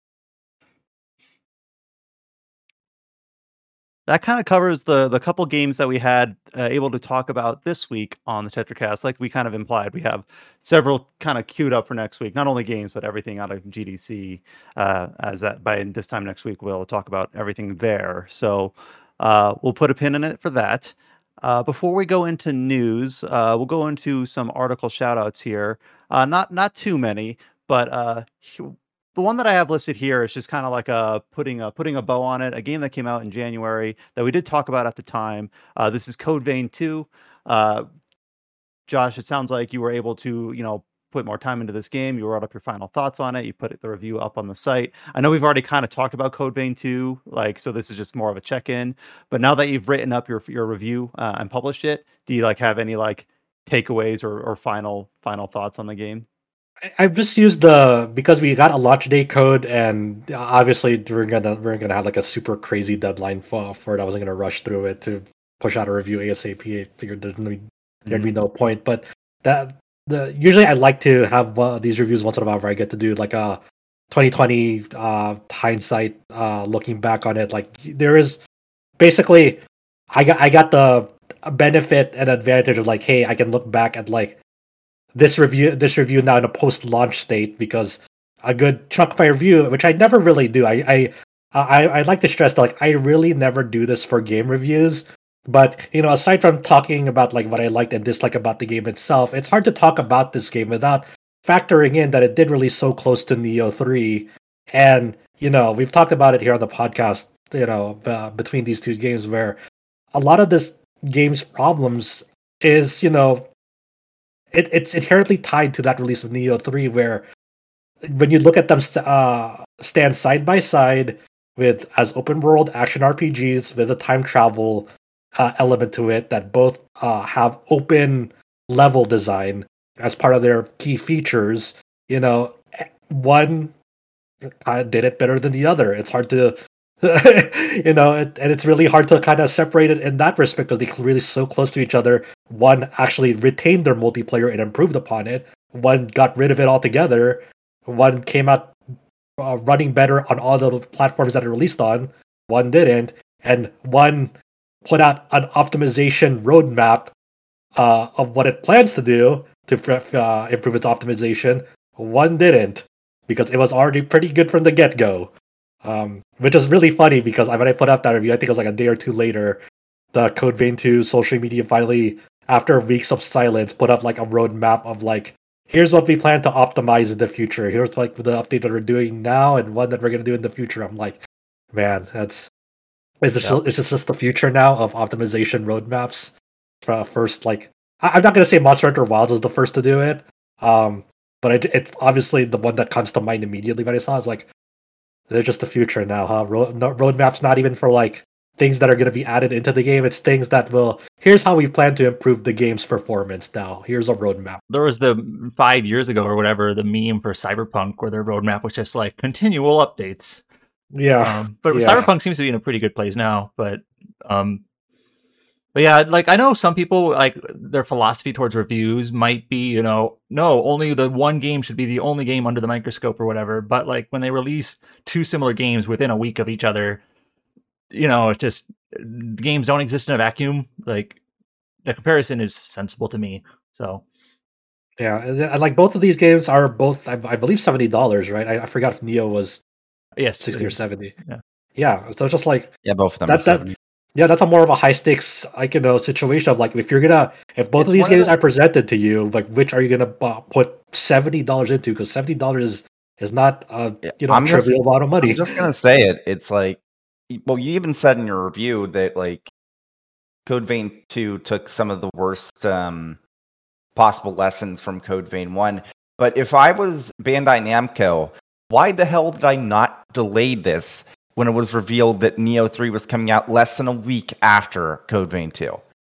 That kind of covers the couple games that we had able to talk about this week on the TetraCast. Like we kind of implied, we have several kind of queued up for next week. Not only games, but everything out of GDC. As that by this time next week, we'll talk about everything there. So we'll put a pin in it for that. Before we go into news, we'll go into some article shout-outs here. Not too many, but the one that I have listed here is just kind of like putting a bow on it. A game that came out in January that we did talk about at the time. This is Code Vein 2. Josh, it sounds like you were able to put more time into this game. You wrote up your final thoughts on it. You put the review up on the site. I know we've already kind of talked about Code Vein 2, so this is just more of a check-in. But now that you've written up your review and published it, do you have any takeaways or final thoughts on the game? I've just used because we got a launch day code, and obviously we're gonna have like a super crazy deadline for it. I wasn't gonna rush through it to push out a review ASAP. I figured there'd be no point. But usually I like to have these reviews once in a while where I get to do like a 2020 hindsight, looking back on it. Like there is basically I got the benefit and advantage of like, hey, I can look back at like this review now in a post-launch state, because a good chunk of my review, which I never really do, I like to stress that like I really never do this for game reviews. But aside from talking about like what I liked and disliked about the game itself, it's hard to talk about this game without factoring in that it did release so close to Neo 3, and we've talked about it here on the podcast. Between these two games, where a lot of this game's problems is it's inherently tied to that release of Neo 3, where when you look at them stand side by side as open world action RPGs with a time travel element to it, that both have open level design as part of their key features, one did it better than the other. It's hard to And it's really hard to kind of separate it in that respect because they're really so close to each other. One actually retained their multiplayer and improved upon it. One got rid of it altogether. One came out running better on all the platforms that it released on. One didn't, and one put out an optimization roadmap of what it plans to do to improve its optimization. One didn't because it was already pretty good from the get-go. Which is really funny because when I put out that review, I think it was like a day or two later, the Code Vein 2 social media finally, after weeks of silence, put up like a roadmap of like, here's what we plan to optimize in the future. Here's like the update that we're doing now and one that we're gonna do in the future. I'm like, man, is this just the future now of optimization roadmaps? First, like, I'm not gonna say Monster Hunter Wilds was the first to do it, but it's obviously the one that comes to mind immediately when I saw it. I was like, they're just the future now, huh? Roadmap's not even for like things that are going to be added into the game. It's things that will. Here's how we plan to improve the game's performance. Now, here's a roadmap. There was the 5 years ago or whatever the meme for Cyberpunk where their roadmap was just like continual updates. Yeah, but yeah. Cyberpunk seems to be in a pretty good place now. But yeah, like I know some people like their philosophy towards reviews might be, no, only the one game should be the only game under the microscope or whatever. But like when they release two similar games within a week of each other, it's just games don't exist in a vacuum. Like the comparison is sensible to me. So yeah, and like both of these games are both, I believe, $70, right? I forgot if Neo was 60 or 70. Yeah. So it's just like both of them. That's a more of a high stakes, like situation of like if both of these games are presented to you, like which are you gonna put $70 into? Because $70 is not a trivial amount of money. I'm just gonna say it. It's like, well, you even said in your review that like Code Vein 2 took some of the worst possible lessons from Code Vein 1. But if I was Bandai Namco, why the hell did I not delay this when it was revealed that Neo 3 was coming out less than a week after Code Vein 2?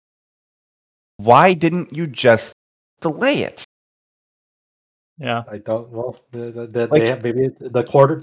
Why didn't you just delay it? Yeah, I don't. Well, they have maybe the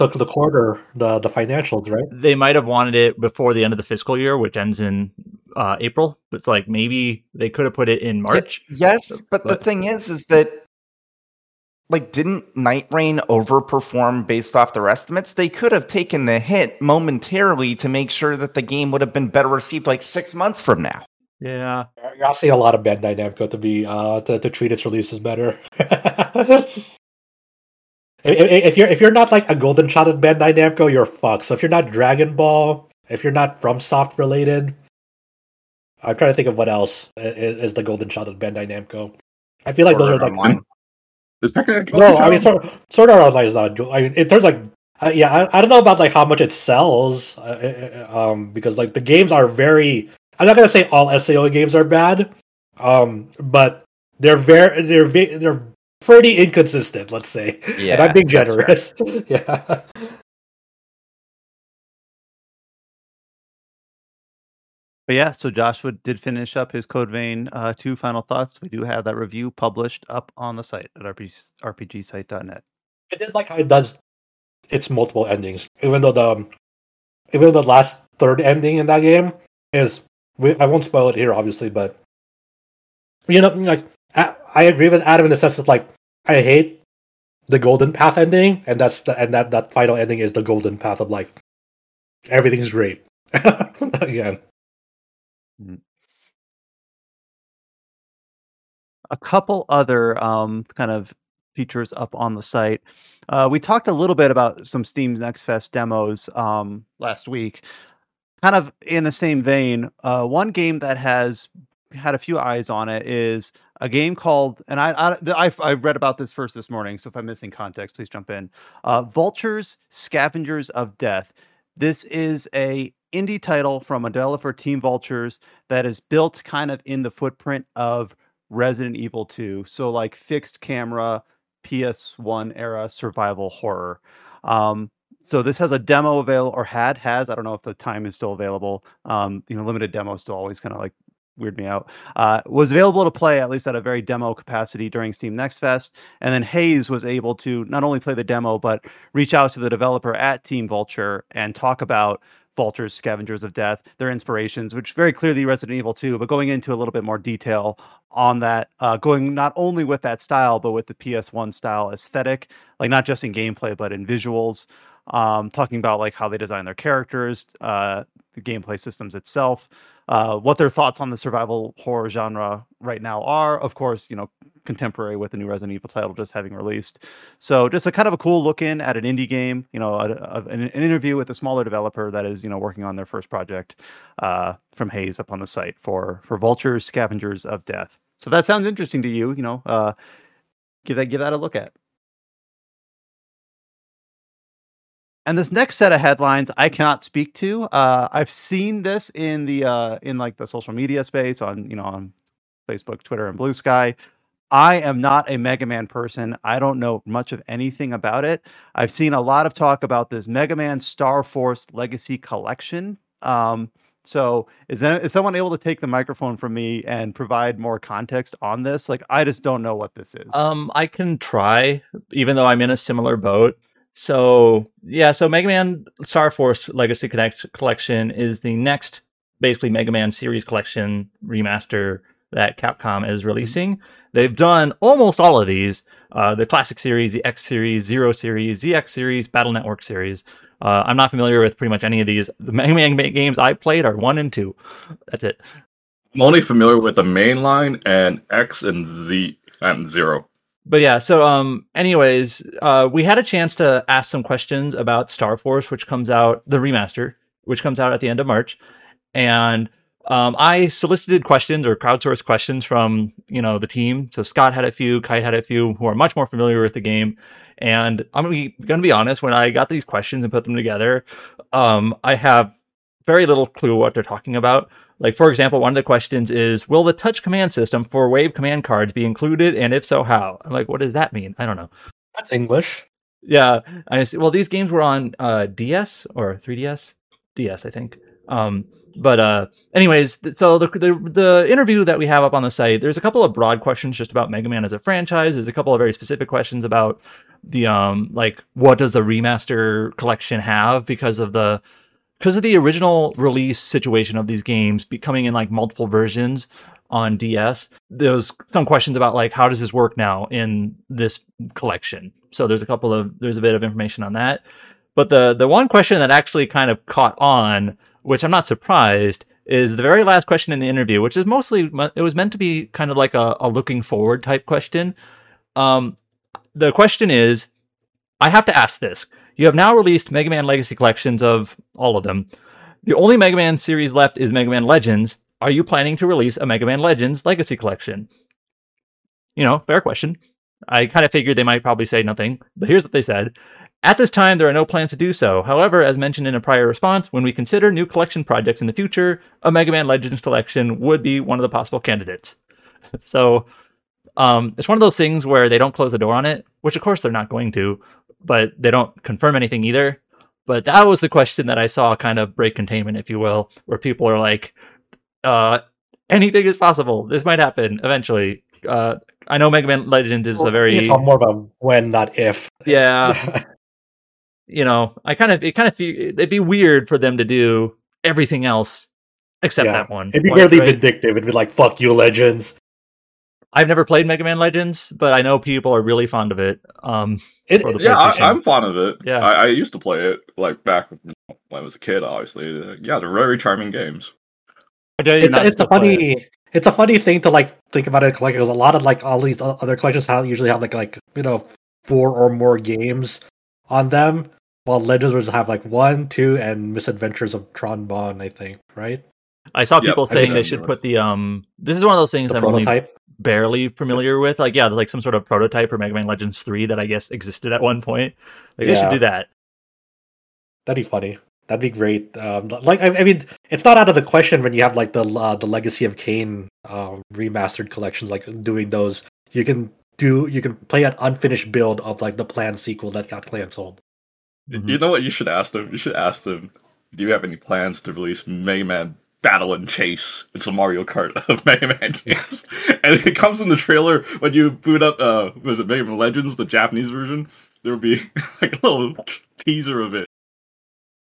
financials, right? They might have wanted it before the end of the fiscal year, which ends in April. It's like maybe they could have put it in March. Yes, but the thing is that like, didn't Night Rain overperform based off their estimates? They could have taken the hit momentarily to make sure that the game would have been better received like 6 months from now. Yeah, I'll see a lot of Bandai Namco to be to treat its releases better. if you're not like a golden shot at Bandai Namco, you're fucked. So if you're not Dragon Ball, if you're not FromSoft related, I'm trying to think of what else is the golden shot at Bandai Namco. I feel like those are like Online. no, I mean Sword Art Online is not. I mean, in terms of like, I don't know about like how much it sells, because like the games are very. I'm not gonna say all SAO games are bad, but they're pretty inconsistent. Let's say, yeah, and I'm being generous. Right. Yeah. But yeah, so Joshua did finish up his Code Vein 2 final thoughts. We do have that review published up on the site at rpgsite.net. I did like how it does its multiple endings, even though the last third ending in that game is. I won't spoil it here, obviously, but like I agree with Adam in the sense that like I hate the golden path ending, and that final ending is the golden path of like everything's great again. A couple other kind of features up on the site. We talked a little bit about some Steam Next Fest demos last week. Kind of in the same vein, one game that has had a few eyes on it is a game called, and I read about this first this morning, so if I'm missing context, please jump in. Vultures, Scavengers of Death. This is a indie title from a developer, Team Vultures, that is built kind of in the footprint of Resident Evil 2. So like fixed camera, PS1 era survival horror. So this has a demo available, or has. I don't know if the time is still available. Limited demos still always kind of like weird me out. Was available to play at least at a very demo capacity during Steam Next Fest, and then Hayes was able to not only play the demo but reach out to the developer at Team Vulture and talk about Vultures, Scavengers of Death, their inspirations, which very clearly Resident Evil 2, but going into a little bit more detail on that, going not only with that style, but with the PS1 style aesthetic, like not just in gameplay, but in visuals, talking about like how they design their characters, the gameplay systems itself, what their thoughts on the survival horror genre right now are. Of course, contemporary with the new Resident Evil title just having released. So just a kind of a cool look in at an indie game, an interview with a smaller developer that is, working on their first project from Haze up on the site for Vultures, Scavengers of Death. So if that sounds interesting to you, give that a look at. And this next set of headlines I cannot speak to. I've seen this in the in like the social media space on Facebook, Twitter, and Blue Sky. I am not a Mega Man person. I don't know much of anything about it. I've seen a lot of talk about this Mega Man Star Force Legacy Collection. So is someone able to take the microphone from me and provide more context on this? Like, I just don't know what this is. I can try, even though I'm in a similar boat. So Mega Man Star Force Legacy Collection is the next, basically, Mega Man series collection remaster that Capcom is releasing. They've done almost all of these: the Classic Series, the X Series, Zero Series, ZX Series, Battle Network Series. I'm not familiar with pretty much any of these. The Mega Man games I played are 1 and 2. That's it. I'm only familiar with the main line and X and Z and Zero. But yeah, so anyways, we had a chance to ask some questions about Star Force, which comes out, the remaster, which comes out at the end of March. And I solicited questions or crowdsourced questions from, the team. So Scott had a few, Kite had a few who are much more familiar with the game. And I'm going to be honest, when I got these questions and put them together, I have very little clue what they're talking about. Like, for example, one of the questions is, will the touch command system for Wave command cards be included? And if so, how? I'm like, what does that mean? I don't know. That's English. Yeah. Well, these games were on DS or 3DS? DS, I think. Anyways, so the interview that we have up on the site, there's a couple of broad questions just about Mega Man as a franchise. There's a couple of very specific questions about the what does the remaster collection have because of the original release situation of these games becoming in like multiple versions on DS. There's some questions about like, how does this work now in this collection? So there's a bit of information on that. But the one question that actually kind of caught on, which I'm not surprised, is the very last question in the interview, which is it was meant to be kind of like a looking forward type question. The question is, I have to ask this. You have now released Mega Man Legacy collections of all of them. The only Mega Man series left is Mega Man Legends. Are you planning to release a Mega Man Legends Legacy collection? Fair question. I kind of figured they might probably say nothing, but here's what they said. At this time, there are no plans to do so. However, as mentioned in a prior response, when we consider new collection projects in the future, a Mega Man Legends collection would be one of the possible candidates. So, it's one of those things where they don't close the door on it, which of course they're not going to, but they don't confirm anything either. But that was the question that I saw kind of break containment, if you will, where people are like, anything is possible. This might happen eventually. I know Mega Man Legends is It's more of a when, not if. Yeah. I kind of feel it'd be weird for them to do everything else except that one. It'd be weirdly vindictive. It'd be like, fuck you, Legends. I've never played Mega Man Legends, but I know people are really fond of it. I'm fond of it. Yeah, I used to play it like back when I was a kid. Obviously, they're very charming games. It's a funny thing to like think about it, because a lot of like all these other collections usually have like 4 or more games on them, while Legends would have like 1, 2, and Misadventures of Tron Bonne, I think, right? I saw people saying they should put the this is one of those things I'm only barely familiar with. Like, like some sort of prototype for Mega Man Legends 3 that I guess existed at one point. Like, they should do that. That'd be funny. That'd be great. I mean, it's not out of the question when you have like the Legacy of Kain remastered collections, like doing those. You can play an unfinished build of like the planned sequel that got canceled. You know what you should ask them? You should ask them, do you have any plans to release Mega Man Battle and Chase? It's a Mario Kart of Mega Man games. And it comes in the trailer when you boot up, was it Mega Man Legends, the Japanese version? There will be like a little teaser of it.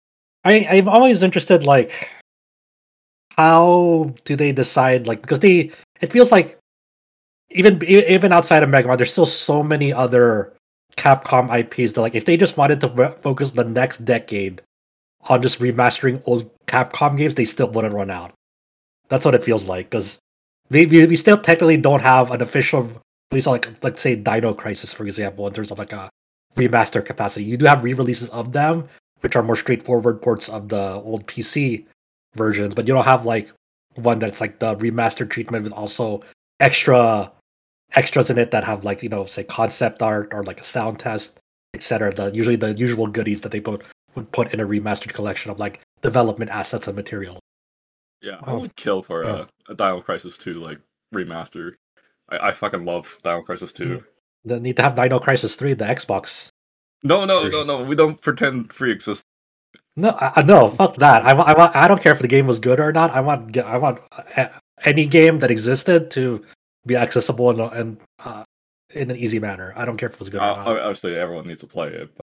I'm always interested, like, how do they decide, like, because it feels like even outside of Mega Man, there's still so many other Capcom IPs that, like, if they just wanted to focus the next decade on just remastering old Capcom games, they still wouldn't run out. That's what it feels like, because we still technically don't have an official release on, like say Dino Crisis, for example, in terms of like a remaster capacity. You do have re-releases of them, which are more straightforward ports of the old PC versions, but you don't have like one that's like the remastered treatment with also extras in it that have, like, say concept art or like a sound test, etc. Usually the usual goodies that they would put in a remastered collection of like development assets and material. Yeah, I would kill for a Dino Crisis 2 like remaster. I fucking love Dino Crisis 2. They need to have Dino Crisis 3, the Xbox. No, we don't pretend free exists. No, no, fuck that. I don't care if the game was good or not. I want any game that existed to be accessible and in an easy manner. I don't care if it was good or not. Obviously, everyone needs to play it.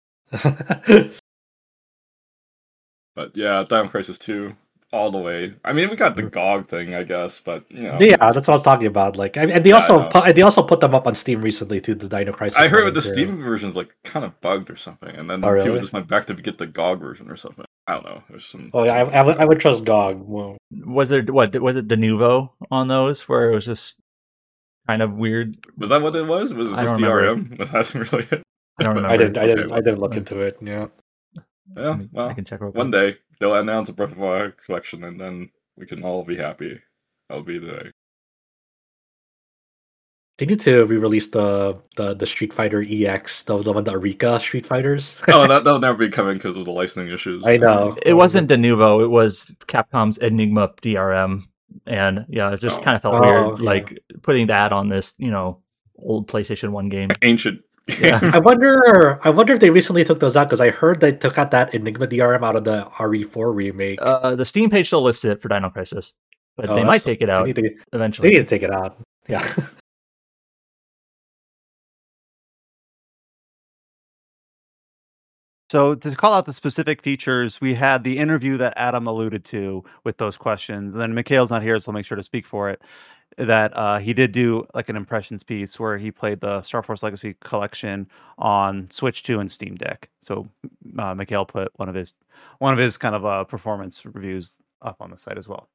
But yeah, Dino Crisis 2 all the way. I mean, we got the GOG thing, I guess, but yeah, that's what I was talking about. Like, and they also put them up on Steam recently too. The Dino Crisis. I heard with the Steam version's like kind of bugged or something, and then people just went back to get the GOG version or something. I don't know. There's some. Oh yeah, I would trust GOG. Well, was it Denuvo on those where it was just kind of weird? Was that what it was? Was it just DRM? Was that really it? I don't remember. I didn't look into it. Yeah. Yeah, well, I can check one day they'll announce a Breath of Fire collection, and then we can all be happy. That'll be the day. They need to re-release the Street Fighter EX, the one, the Arika Street Fighters. Oh, that'll never be coming because of the licensing issues. I know. It wasn't Denuvo. It was Capcom's Enigma DRM, and yeah, it just kind of felt weird, like putting that on this, old PlayStation 1 game. Ancient. Yeah. I wonder if they recently took those out, because I heard they took out that Enigma DRM out of the RE4 remake. The Steam page still lists it for Dino Crisis, but they might take it out eventually. They need to take it out. Yeah. So to call out the specific features, we had the interview that Adam alluded to with those questions, and then Mikhail's not here, so I'll make sure to speak for it. That he did do like an impressions piece where he played the Star Force Legacy collection on Switch 2 and Steam Deck. So Mikhail put one of his kind of performance reviews up on the site as well.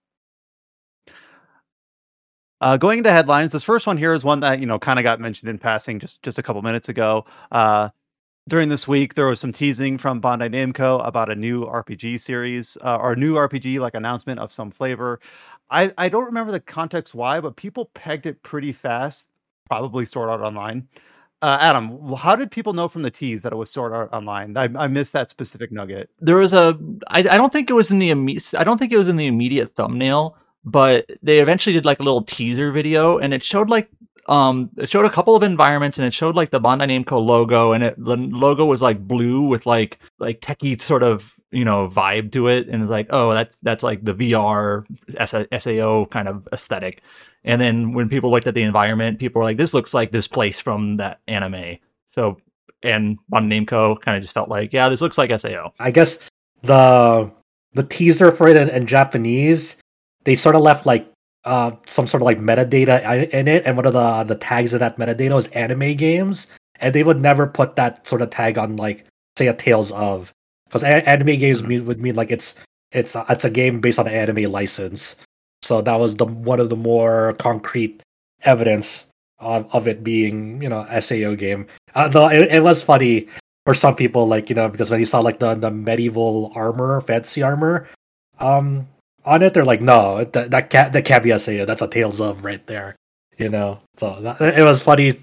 Going into headlines, this first one here is one that kind of got mentioned in passing just a couple minutes ago. During this week, there was some teasing from Bandai Namco about a new RPG series or a new RPG like announcement of some flavor. I don't remember the context why, but people pegged it pretty fast. Probably Sword Art Online. Adam, how did people know from the tease that it was Sword Art Online? I missed that specific nugget. There was I don't think it was in the immediate thumbnail, but they eventually did like a little teaser video, and it showed like it showed a couple of environments, and it showed like the Bandai Namco logo, and the logo was like blue with like techie sort of vibe to it, and it's like, oh, that's like the VR SAO kind of aesthetic. And then when people looked at the environment, people were like, this looks like this place from that anime. So, and Bandai Namco kind of just felt like, yeah, this looks like SAO. I guess the teaser for it in Japanese, they sort of left like some sort of like metadata in it, and one of the tags of that metadata was anime games, and they would never put that sort of tag on like say a Tales of, because anime games would mean like it's a game based on an anime license. So that was one of the more concrete evidence of it being SAO game. Though it was funny for some people, like because when you saw like the medieval armor, fancy armor, on it, they're like, no, that can't be SAO. That's a Tales of right there, So it was funny,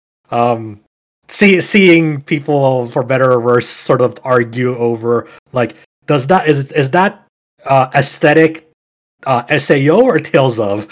seeing people, for better or worse, sort of argue over like, is that aesthetic SAO or Tales of?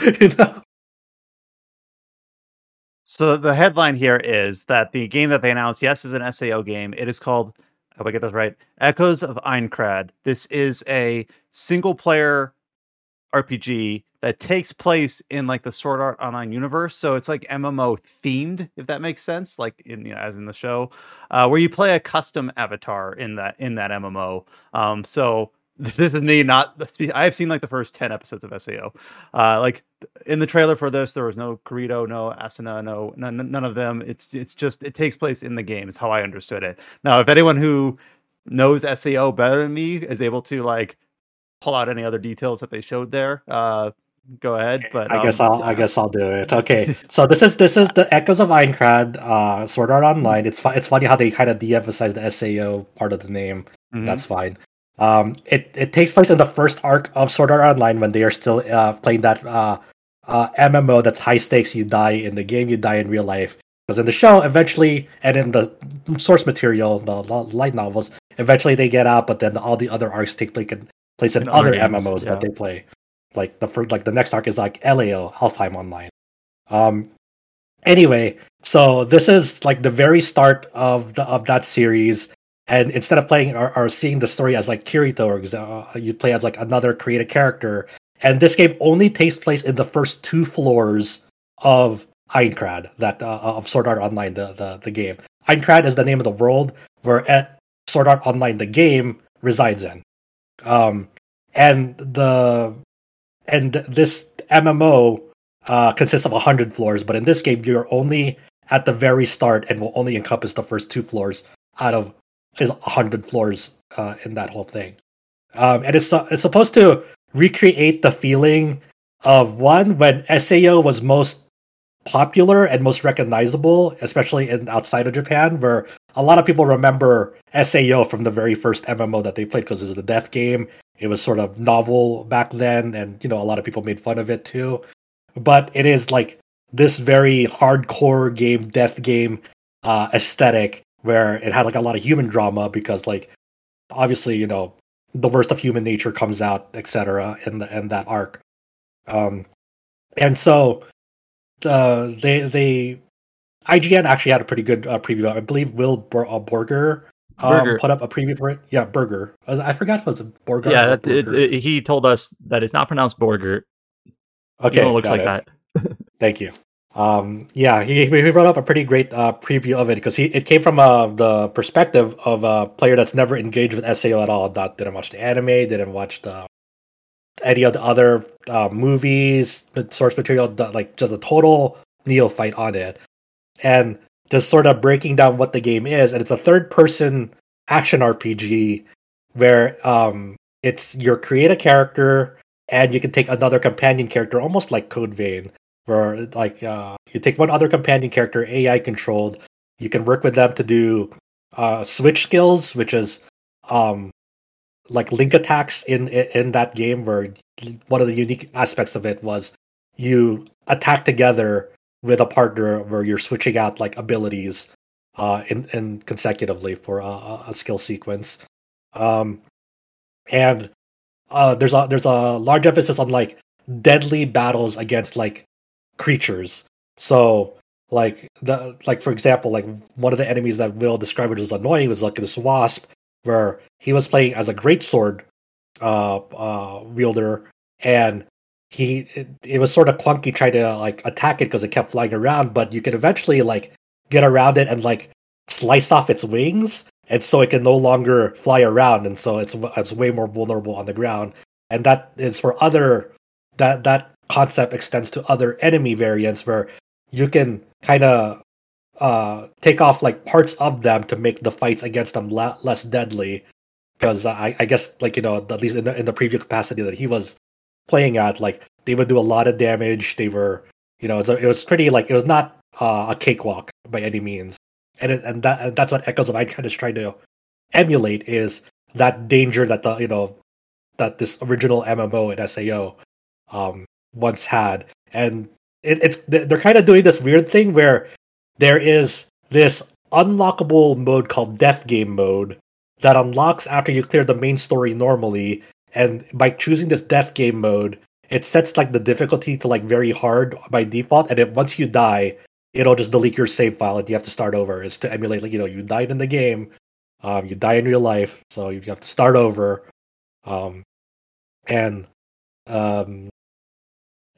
So the headline here is that the game that they announced, yes, is an SAO game. It is called, I hope I get this right, Echoes of Aincrad. This is a single-player RPG that takes place in like the Sword Art Online universe. So it's like MMO themed, if that makes sense, like as in the show, where you play a custom avatar in that MMO. So this is me not. I've seen like the first 10 episodes of SAO. Like in the trailer for this, there was no Kirito, no Asuna, none of them. It's just it takes place in the game. Is how I understood it. Now, if anyone who knows SAO better than me is able to like pull out any other details that they showed there, go ahead. But I guess I'll do it. Okay, so this is the Echoes of Aincrad, Sword Art Online. It's funny how they kind of de-emphasize the SAO part of the name. Mhm. That's fine. It takes place in the first arc of Sword Art Online when they are still playing that MMO that's high stakes. You die in the game, you die in real life. Because in the show, eventually, and in the source material, the light novels, eventually they get out, but then all the other arcs take place in other games, MMOs yeah. that they play. Like the next arc is like LAO, Alfheim Online. Anyway, so this is like the very start of that series, and instead of playing or seeing the story as like Kirito, or you play as like another created character. And this game only takes place in the first 2 floors of Aincrad, that of Sword Art Online, the game. Aincrad is the name of the world where Sword Art Online, the game, resides in. And this MMO consists of 100 floors, but in this game, you're only at the very start and will only encompass the first 2 floors out of 100 floors in that whole thing. And it's supposed to recreate the feeling of when SAO was most popular and most recognizable, especially outside of Japan, where a lot of people remember SAO from the very first MMO that they played because it was a death game. It was sort of novel back then, and a lot of people made fun of it too. But it is like this very hardcore game, death game aesthetic, where it had like a lot of human drama because, like, obviously, the worst of human nature comes out, etc. in that arc. And so they IGN actually had a pretty good preview. I believe Will Borger put up a preview for it. Yeah, Burger. I forgot if it was a Borger. Yeah, or Burger. he told us that it's not pronounced Borger. Okay, it looks like that. Thank you. Yeah, he brought up a pretty great preview of it because it came from the perspective of a player that's never engaged with SAO at all. Didn't watch the anime, didn't watch any of the other movies, source material, like just a total neophyte on it, and just sort of breaking down what the game is. And it's a third-person action RPG where it's you create a character and you can take another companion character, almost like Code Vein, where like you take one other companion character, AI controlled. You can work with them to do switch skills, which is like link attacks in that game, where one of the unique aspects of it was you attack together with a partner where you're switching out like abilities in consecutively for a skill sequence. And there's a large emphasis on like deadly battles against like creatures. So like for example, like one of the enemies that Will described as annoying was like this wasp, where he was playing as a greatsword wielder, and it was sort of clunky trying to like attack it because it kept flying around, but you can eventually like get around it and like slice off its wings, and so it can no longer fly around, and so it's way more vulnerable on the ground. And that is for other that concept extends to other enemy variants where you can kind of take off like parts of them to make the fights against them less deadly. Because I guess like at least in the preview capacity that he was playing at, like they would do a lot of damage. They were it was pretty like it was not a cakewalk by any means. And that's what Echoes of Aincrad is trying to emulate, is that danger that that this original MMO in SAO once had. And they're kind of doing this weird thing where there is this unlockable mode called Death Game mode that unlocks after you clear the main story normally. And by choosing this Death Game mode, it sets like the difficulty to like very hard by default. And once you die, it'll just delete your save file and you have to start over. It's to emulate like you died in the game, you die in real life, so you have to start over. And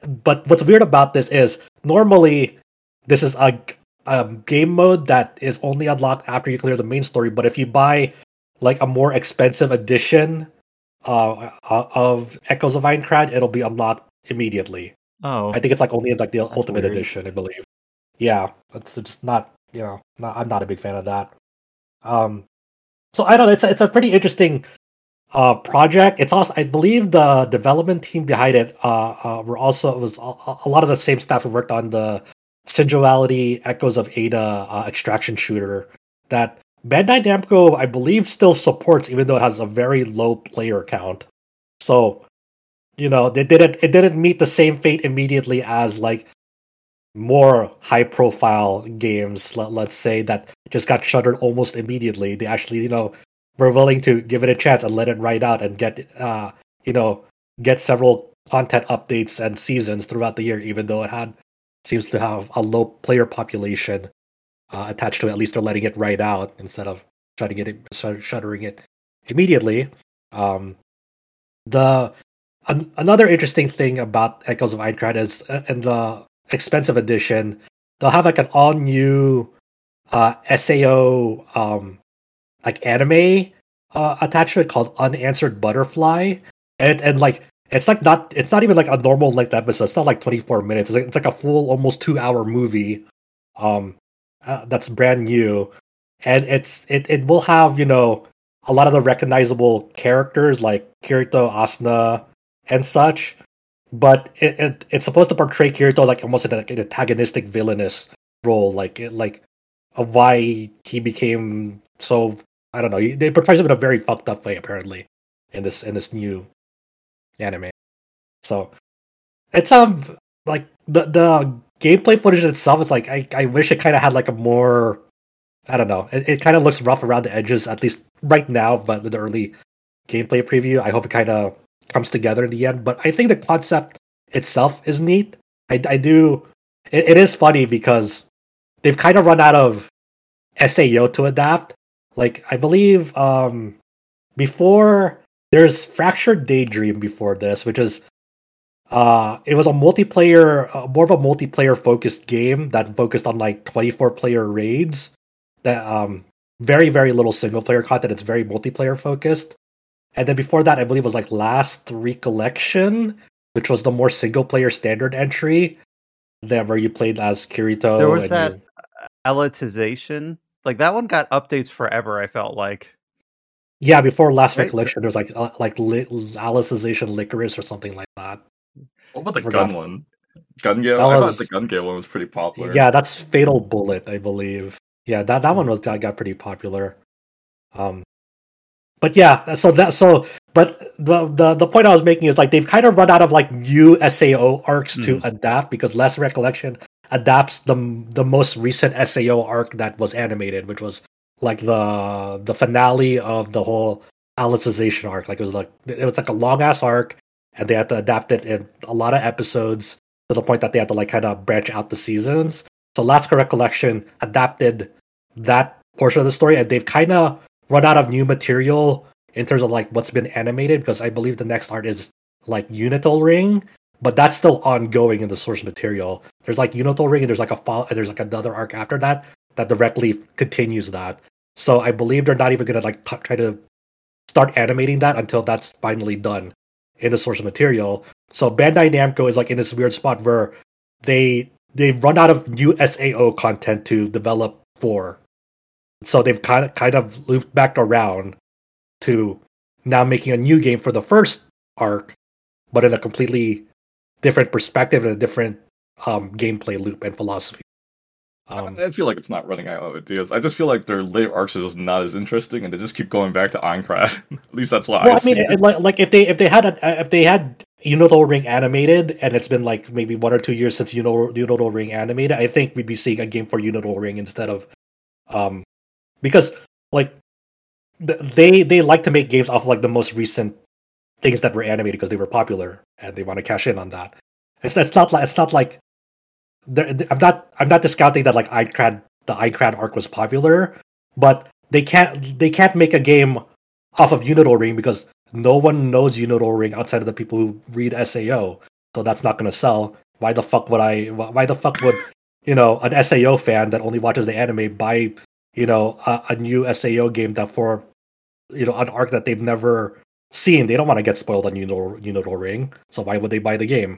but what's weird about this is normally this is a game mode that is only unlocked after you clear the main story. But if you buy like a more expensive edition of Echoes of Aincrad, it'll be unlocked immediately. Oh, I think it's like only in like the That's Ultimate weird. Edition, I believe. Yeah, it's just not, I'm not a big fan of that. So I don't know. It's a pretty interesting project. It's also, I believe, the development team behind it were also, it was a lot of the same staff who worked on the Singularity Echoes of Ada extraction shooter that Bandai Namco, I believe, still supports, even though it has a very low player count. So, it didn't meet the same fate immediately as like more high profile games, let's say, that just got shuttered almost immediately. They actually, were willing to give it a chance and let it ride out and get get several content updates and seasons throughout the year, even though it seems to have a low player population attached to it. At least they're letting it ride out instead of shuttering it immediately. Another interesting thing about Echoes of Aincrad is in the expensive edition, they'll have like an all new SAO like anime attachment called Unanswered Butterfly, and like it's not even like a normal like episode. It's not like 24 minutes. It's like a full almost 2 hour movie. That's brand new, and it will have a lot of the recognizable characters like Kirito, Asuna, and such. But it's supposed to portray Kirito like almost in an antagonistic villainous role, like of why he became so, I don't know. They portray him in a very fucked up way apparently in this new anime. So it's like the gameplay footage itself is like I wish it kind of had like a more, I don't know. It kind of looks rough around the edges, at least right now. But with the early gameplay preview, I hope it kind of comes together in the end. But I think the concept itself is neat. I do. It is funny because they've kind of run out of SAO to adapt. Like I believe before, there's Fractured Daydream before this, which is it was a multiplayer, more of a multiplayer focused game that focused on like 24 player raids. That very very little single player content. It's very multiplayer focused. And then before that, I believe it was like Last Recollection, which was the more single player standard entry, that where you played as Kirito. There was and that you- Elitization. Like that one got updates forever, I felt like. Yeah, before Last Right? Recollection, there's like Alicization Licorice or something like that. What about the Forgot. gun one? Gun Gale? That I thought was- the Gun Gale one was pretty popular. Yeah, that's Fatal Bullet, I believe. Yeah, that one got pretty popular. But yeah, but the point I was making is like they've kind of run out of like new SAO arcs to adapt, because Last Recollection adapts the most recent SAO arc that was animated, which was like the finale of the whole Alicization arc. Like it was like a long ass arc, and they had to adapt it in a lot of episodes to the point that they had to like kind of branch out the seasons. So Last Recollection adapted that portion of the story, and they've kind of run out of new material in terms of like what's been animated, because I believe the next art is like Unital Ring, but that's still ongoing in the source material. There's like Unital Ring, and there's like another arc after that directly continues that. So I believe they're not even gonna like try to start animating that until that's finally done in the source material. So Bandai Namco is like in this weird spot where they run out of new SAO content to develop for. So they've kind of looped back around to now making a new game for the first arc, but in a completely different perspective and a different gameplay loop and philosophy. I feel like it's not running out of ideas. I just feel like their later arcs are just not as interesting, and they just keep going back to Aincrad. At least that's what I see. Like if they had Unital Ring animated, and it's been like maybe 1 or 2 years since Unital Ring animated, I think we'd be seeing a game for Unital Ring instead of because like they like to make games off of like the most recent things that were animated because they were popular and they want to cash in on that. It's not like I'm not discounting that like the Aincrad arc was popular, but they can't make a game off of Unital Ring because no one knows Unital Ring outside of the people who read SAO. so that's not going to sell. Why the fuck would Why the fuck would an SAO fan that only watches the anime buy a new SAO game that for an arc that they've never seen? They don't want to get spoiled on Unidol Ring, so why would they buy the game?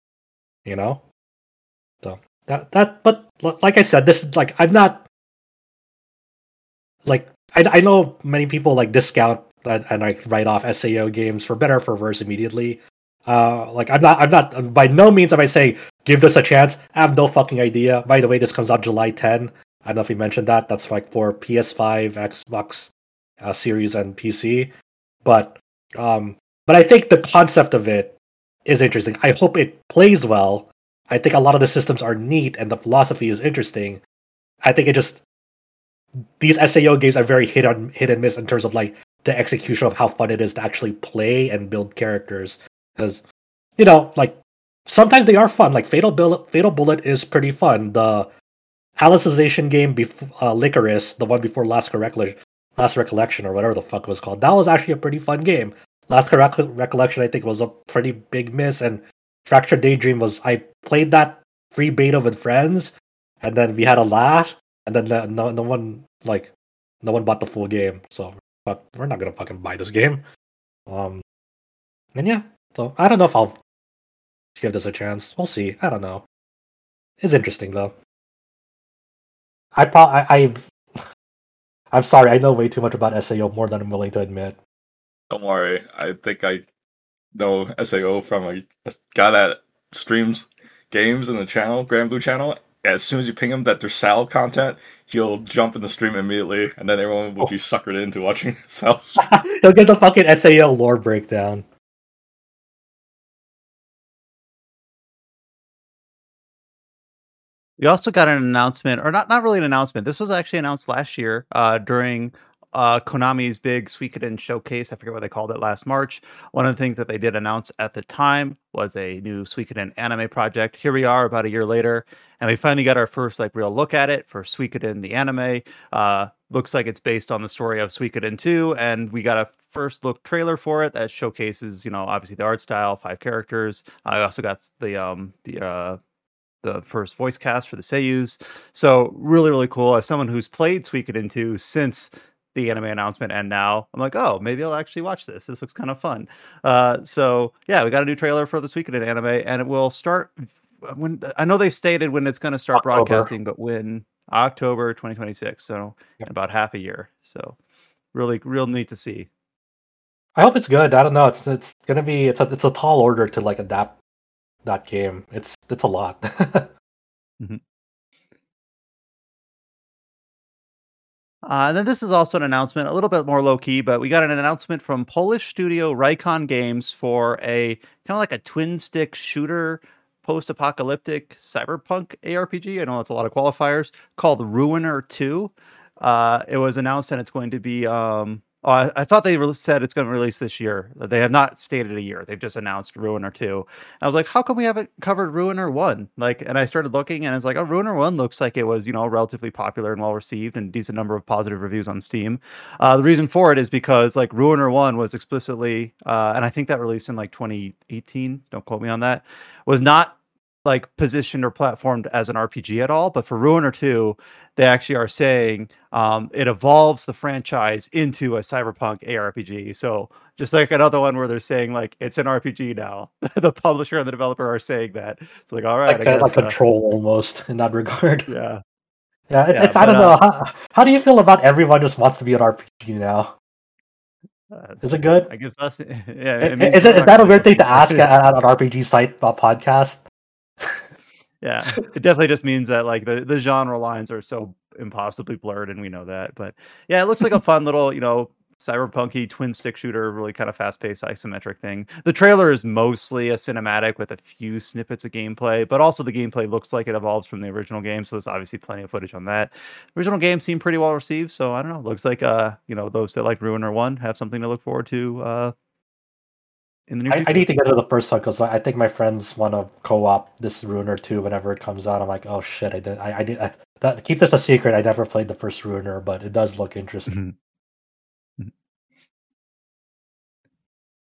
So but like I said, this is like, I'm not like, I know many people like discount and like write off SAO games for better or for worse immediately. Like I'm not by no means am I saying give this a chance. I have no fucking idea. By the way, this comes out July 10. I don't know if you mentioned that. That's like for PS5, Xbox Series, and PC. But I think the concept of it is interesting. I hope it plays well. I think a lot of the systems are neat and the philosophy is interesting. I think these SAO games are very hit and miss in terms of like the execution of how fun it is to actually play and build characters. Because like sometimes they are fun. Like Fatal Bullet is pretty fun. The Alicization game before Licorice, the one before Last Recollection or whatever the fuck it was called, that was actually a pretty fun game. Last Recollection I think was a pretty big miss, and Fractured Daydream I played that free beta with friends, and then we had a laugh, and then no one bought the full game, so we're not gonna fucking buy this game. And yeah, so I don't know if I'll give this a chance. We'll see. I don't know. It's interesting though. I'm sorry, I know way too much about SAO, more than I'm willing to admit. Don't worry. I think I know SAO from a guy that streams games in the channel, Grand Blue channel. As soon as you ping him that there's Sal content, he'll jump in the stream immediately, and then everyone will be suckered into watching Sal. He'll get the fucking SAO lore breakdown. We also got an announcement, or not really an announcement. This was actually announced last year during Konami's big Suikoden showcase. I forget what they called it last March. One of the things that they did announce at the time was a new Suikoden anime project. Here we are about a year later, and we finally got our first like real look at it for Suikoden the anime. Looks like it's based on the story of Suikoden 2, and we got a first look trailer for it that showcases, obviously the art style, 5 characters. I also got the first voice cast for the Seiyus. So really, really cool. As someone who's played Suikoden 2 since the anime announcement and now, I'm like, oh, maybe I'll actually watch this. This looks kind of fun. So yeah, we got a new trailer for the Suikoden anime, and it will start when, I know they stated when it's going to start broadcasting, but when? October 2026. So in about half a year. So really, real neat to see. I hope it's good. I don't know. It's gonna be it's a tall order to like adapt that game. It's a lot. Mm-hmm. And then this is also an announcement, a little bit more low key, but we got an announcement from Polish studio Rycon Games for a kind of like a twin stick shooter, post-apocalyptic cyberpunk ARPG. I know that's a lot of qualifiers, called Ruiner 2. It was announced and it's going to be I thought they said it's going to release this year. They have not stated a year. They've just announced Ruiner 2. I was like, how come we haven't covered Ruiner 1? And I started looking, and it's like, oh, Ruiner 1 looks like it was, relatively popular and well received, and decent number of positive reviews on Steam. The reason for it is because Ruiner 1 was explicitly, and I think that released in 2018. Don't quote me on that. Was not positioned or platformed as an RPG at all, but for Ruiner 2, they actually are saying it evolves the franchise into a cyberpunk ARPG. So just like another one where they're saying it's an RPG now, the publisher and the developer are saying that. It's all right, I guess, Control almost in that regard. Yeah. It's I don't know. How do you feel about everyone just wants to be an RPG now? Is it good? I guess us. Yeah. Is that a weird thing to ask at an RPG site podcast? Yeah, it definitely just means that the genre lines are so impossibly blurred, and we know that. But yeah, it looks like a fun little, cyberpunky twin stick shooter, really kind of fast paced isometric thing. The trailer is mostly a cinematic with a few snippets of gameplay, but also the gameplay looks like it evolves from the original game. So there's obviously plenty of footage on that. The original game seemed pretty well received, so I don't know. Looks like those that like Ruiner 1 have something to look forward to. In the near future. I need to get to the first one because I think my friends want to co-op this Ruiner 2 whenever it comes out. I'm like, oh shit! I keep this a secret. I never played the first Ruiner, but it does look interesting. Mm-hmm.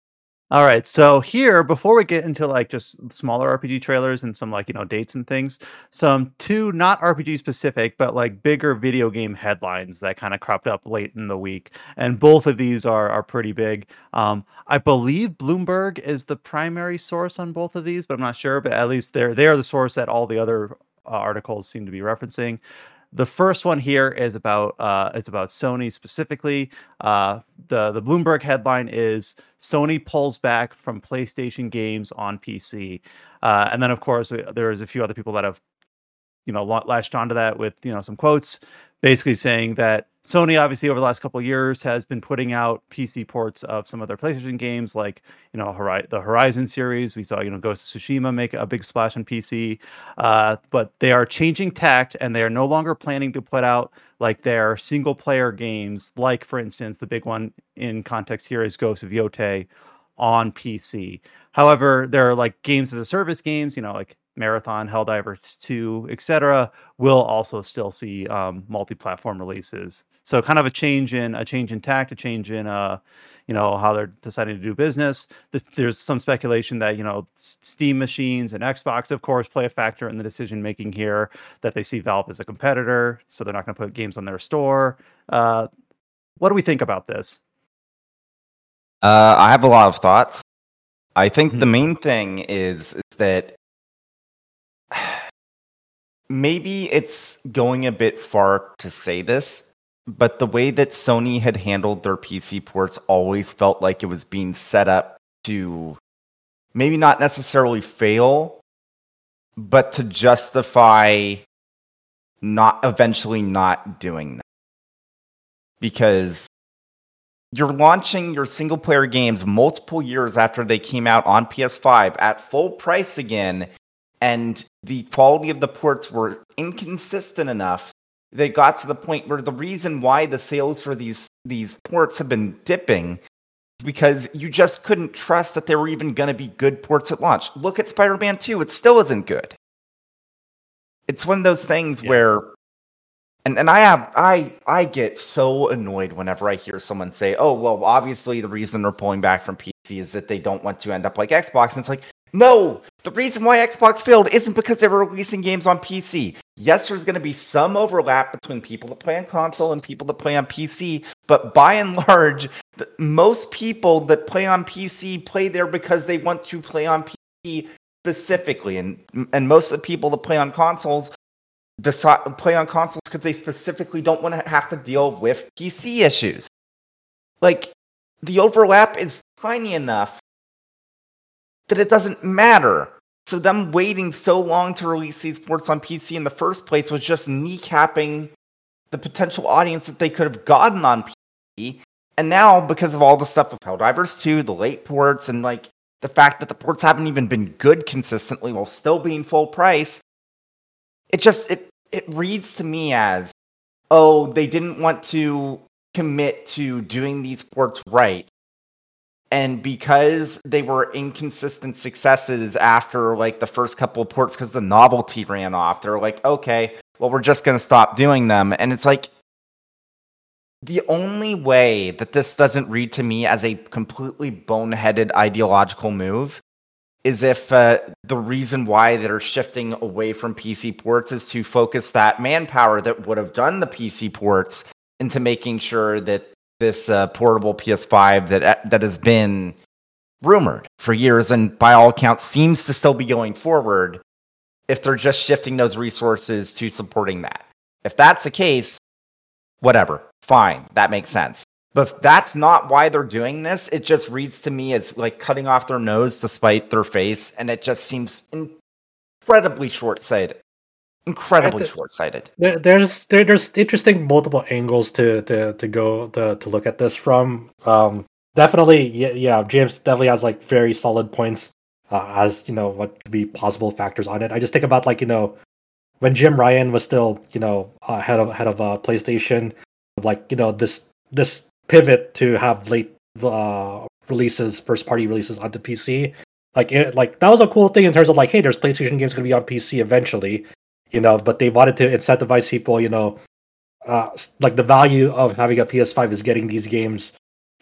All right, so here, before we get into like just smaller RPG trailers and some like dates and things, some two not RPG specific but like bigger video game headlines that kind of cropped up late in the week, and both of these are pretty big. I believe Bloomberg is the primary source on both of these, but I'm not sure. But at least they are the source that all the other articles seem to be referencing. The first one here is about Sony specifically. The Bloomberg headline is Sony pulls back from PlayStation games on PC, and then of course there's a few other people that have latched onto that with some quotes, basically saying that Sony obviously over the last couple of years has been putting out PC ports of some of their PlayStation games, like the Horizon series. We saw Ghost of Tsushima make a big splash on PC, but they are changing tact and they are no longer planning to put out like their single player games, like for instance the big one in context here is Ghost of Yotei on PC. However, there are like games as a service games, like Marathon, Helldivers 2, etc., will also still see multi-platform releases. So kind of a change in tact, a change in how they're deciding to do business. There's some speculation that Steam machines and Xbox, of course, play a factor in the decision making here. That they see Valve as a competitor, so they're not going to put games on their store. What do we think about this? I have a lot of thoughts. I think the main thing is that maybe it's going a bit far to say this, but the way that Sony had handled their PC ports always felt like it was being set up to maybe not necessarily fail, but to justify eventually not doing that. Because you're launching your single player games multiple years after they came out on PS5 at full price again, and the quality of the ports were inconsistent enough. They got to the point where the reason why the sales for these ports have been dipping is because you just couldn't trust that they were even going to be good ports at launch. Look at Spider-Man 2. It still isn't good. It's one of those things where, and I get so annoyed whenever I hear someone say, oh, well, obviously the reason they're pulling back from PC is that they don't want to end up like Xbox. And it's like, no, the reason why Xbox failed isn't because they were releasing games on PC. Yes, there's going to be some overlap between people that play on console and people that play on PC, but by and large, most people that play on PC play there because they want to play on PC specifically, and most of the people that play on consoles play on consoles because they specifically don't want to have to deal with PC issues. Like, the overlap is tiny enough that it doesn't matter. So them waiting so long to release these ports on PC in the first place was just kneecapping the potential audience that they could have gotten on PC. And now, because of all the stuff with Helldivers 2, the late ports, and like the fact that the ports haven't even been good consistently while still being full price, it reads to me as, oh, they didn't want to commit to doing these ports right. And because they were inconsistent successes after like the first couple of ports because the novelty ran off, they're like, okay, well, we're just going to stop doing them. And it's like, the only way that this doesn't read to me as a completely boneheaded ideological move is if the reason why they're shifting away from PC ports is to focus that manpower that would have done the PC ports into making sure that this portable PS5 that has been rumored for years and by all accounts seems to still be going forward, if they're just shifting those resources to supporting that. If that's the case, whatever, fine, that makes sense. But if that's not why they're doing this, it just reads to me as like cutting off their nose to spite their face, and it just seems incredibly short-sighted. Short-sighted. There's interesting multiple angles to go to look at this from. Definitely, yeah. James definitely has like very solid points as what could be possible factors on it. I just think about when Jim Ryan was still head of PlayStation, like this pivot to have late releases, first party releases onto PC. Like that was a cool thing in terms of like, hey, there's PlayStation games going to be on PC eventually. But they wanted to incentivize people, like the value of having a PS5 is getting these games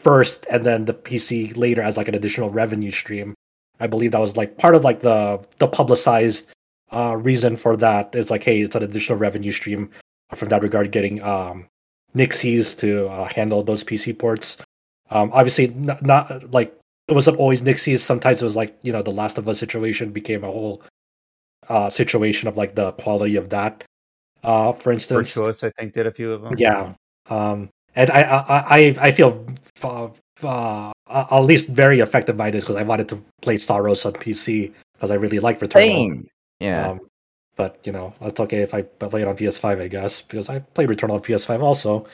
first and then the PC later as like an additional revenue stream. I believe that was like part of like the publicized reason for that is like, hey, it's an additional revenue stream from that regard, getting Nixies to handle those PC ports. Obviously, not like it wasn't always Nixies. Sometimes it was like, you know, the Last of Us situation became a whole situation of like the quality of that. For instance, Virtuos, I think, did a few of them. yeah, and I feel at least very affected by this because I wanted to play Saros on PC because I really like Returnal. Same. Yeah. But you know, it's okay if I play it on PS5, I guess, because I played Returnal on PS5 also.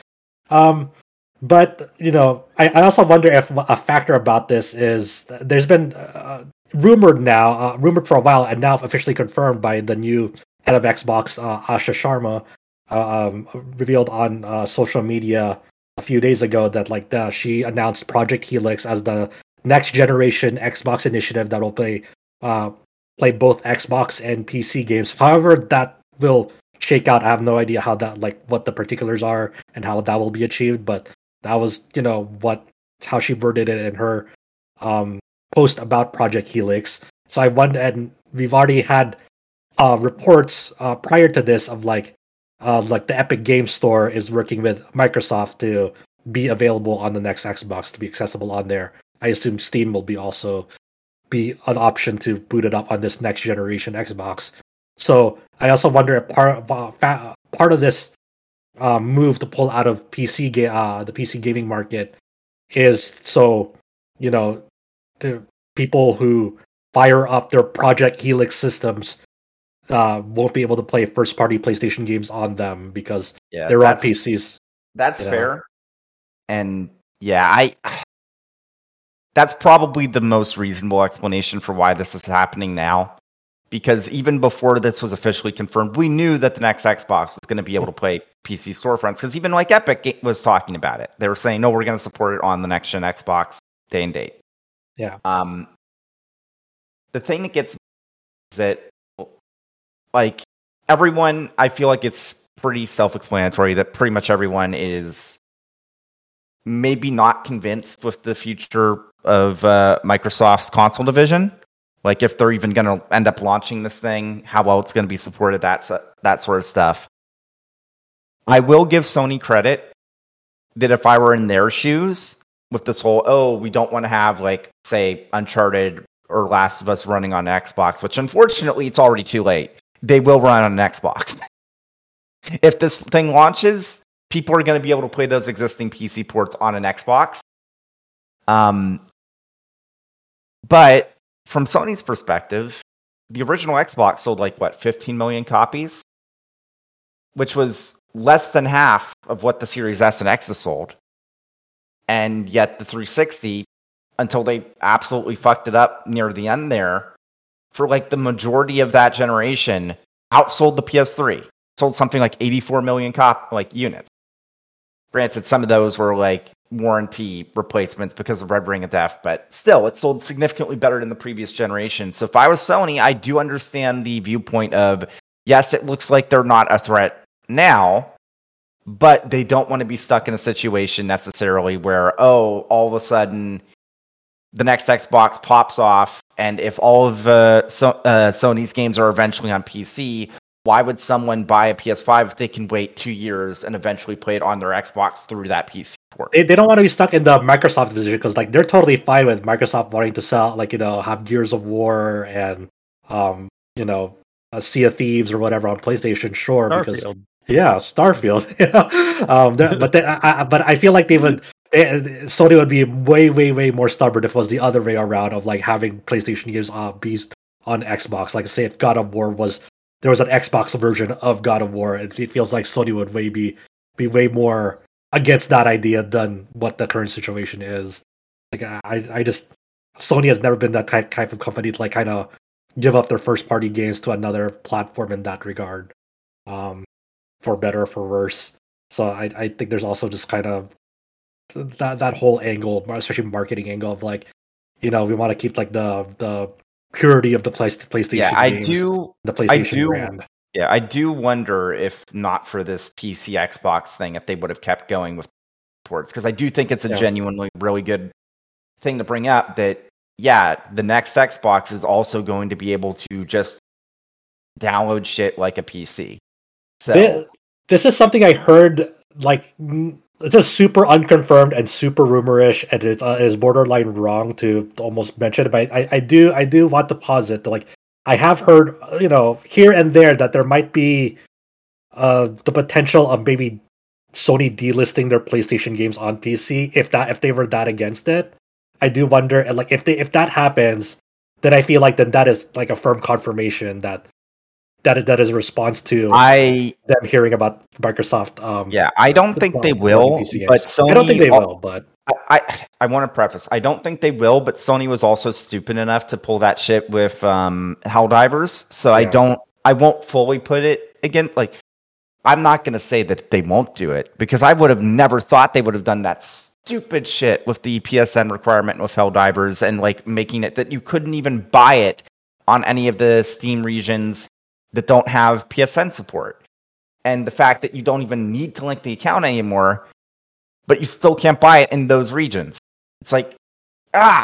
But you know, I also wonder if a factor about this is there's been rumored for a while, and now officially confirmed by the new head of Xbox, Asha Sharma, revealed on social media a few days ago that like she announced Project Helix as the next generation Xbox initiative that will play both Xbox and PC games. However, that will shake out. I have no idea how that, like, what the particulars are and how that will be achieved. But that was, you know, how she worded it in her post about Project Helix. So I wonder, and we've already had reports prior to this of like the Epic Game Store is working with Microsoft to be available on the next Xbox, to be accessible on there. I assume Steam will also be an option to boot it up on this next generation Xbox. So I also wonder if part of this move to pull out of the PC gaming market is so, you know, the people who fire up their Project Helix systems won't be able to play first-party PlayStation games on them because they're on PCs. That's fair. And yeah, that's probably the most reasonable explanation for why this is happening now. Because even before this was officially confirmed, we knew that the next Xbox was going to be able to play PC storefronts. Because even like Epic was talking about it. They were saying, no, we're going to support it on the next gen Xbox day and date. Yeah. The thing that gets is that, like, everyone, I feel like it's pretty self-explanatory that pretty much everyone is maybe not convinced with the future of Microsoft's console division. Like, if they're even going to end up launching this thing, how well it's going to be supported, that sort of stuff. I will give Sony credit that if I were in their shoes with this whole, we don't want to have, like, say, Uncharted or Last of Us running on Xbox, which unfortunately it's already too late. They will run on an Xbox. If this thing launches, people are going to be able to play those existing PC ports on an Xbox. But from Sony's perspective, the original Xbox sold like, 15 million copies? Which was less than half of what the Series S and X has sold. And yet the 360, until they absolutely fucked it up near the end there, for like the majority of that generation, outsold the PS3. Sold something like 84 million units. Granted, some of those were like warranty replacements because of Red Ring of Death, but still, it sold significantly better than the previous generation. So if I was Sony, I do understand the viewpoint of, yes, it looks like they're not a threat now, but they don't want to be stuck in a situation necessarily where, all of a sudden, the next Xbox pops off, and if all of Sony's games are eventually on PC, why would someone buy a PS5 if they can wait 2 years and eventually play it on their Xbox through that PC port? They don't want to be stuck in the Microsoft position because like they're totally fine with Microsoft wanting to sell, like, you know, have Gears of War and you know, Sea of Thieves or whatever on PlayStation, sure, Starfield. because Starfield. But I feel like Sony would be way more stubborn if it was the other way around of like having PlayStation games beast on Xbox. Like, say if God of War there was an Xbox version of God of War, and it feels like Sony would be way more against that idea than what the current situation is. Like, I just Sony has never been that type of company to like kind of give up their first party games to another platform in that regard, for better or for worse. So I think there's also just kind of that whole angle, especially marketing angle of like, you know, we want to keep like the purity of the PlayStation. Yeah, games, the PlayStation brand. Yeah, I do wonder if not for this PC Xbox thing, if they would have kept going with supports, because I do think it's a Yeah. genuinely really good thing to bring up that, yeah, the next Xbox is also going to be able to just download shit like a PC. So This is something I heard, like, it's just super unconfirmed and super rumorish, and it is borderline wrong to almost mention it, but I do want to posit that, like, I have heard, here and there that there might be the potential of maybe Sony delisting their PlayStation games on PC if they were that against it. I do wonder, and like, if that happens, then I feel like then that is like a firm confirmation that is a response to them hearing about Microsoft. I don't think they will, PC but games. Sony. I don't think they will, but I want to preface. I don't think they will, but Sony was also stupid enough to pull that shit with Helldivers. So Yeah. I won't fully put it again. Like, I'm not going to say that they won't do it, because I would have never thought they would have done that stupid shit with the PSN requirement with Helldivers, and like making it that you couldn't even buy it on any of the Steam regions that don't have PSN support. And the fact that you don't even need to link the account anymore, but you still can't buy it in those regions. It's like, yeah,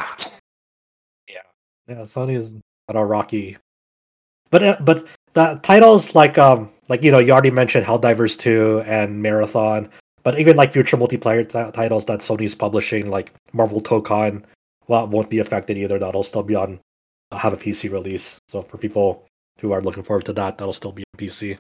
Sony is on a rocky. But the titles like you already mentioned Helldivers 2 and Marathon, but even like future multiplayer titles that Sony's publishing, like Marvel Tokon, won't be affected either. That'll still be on have a PC release. So for people who are looking forward to that, that'll still be on PC.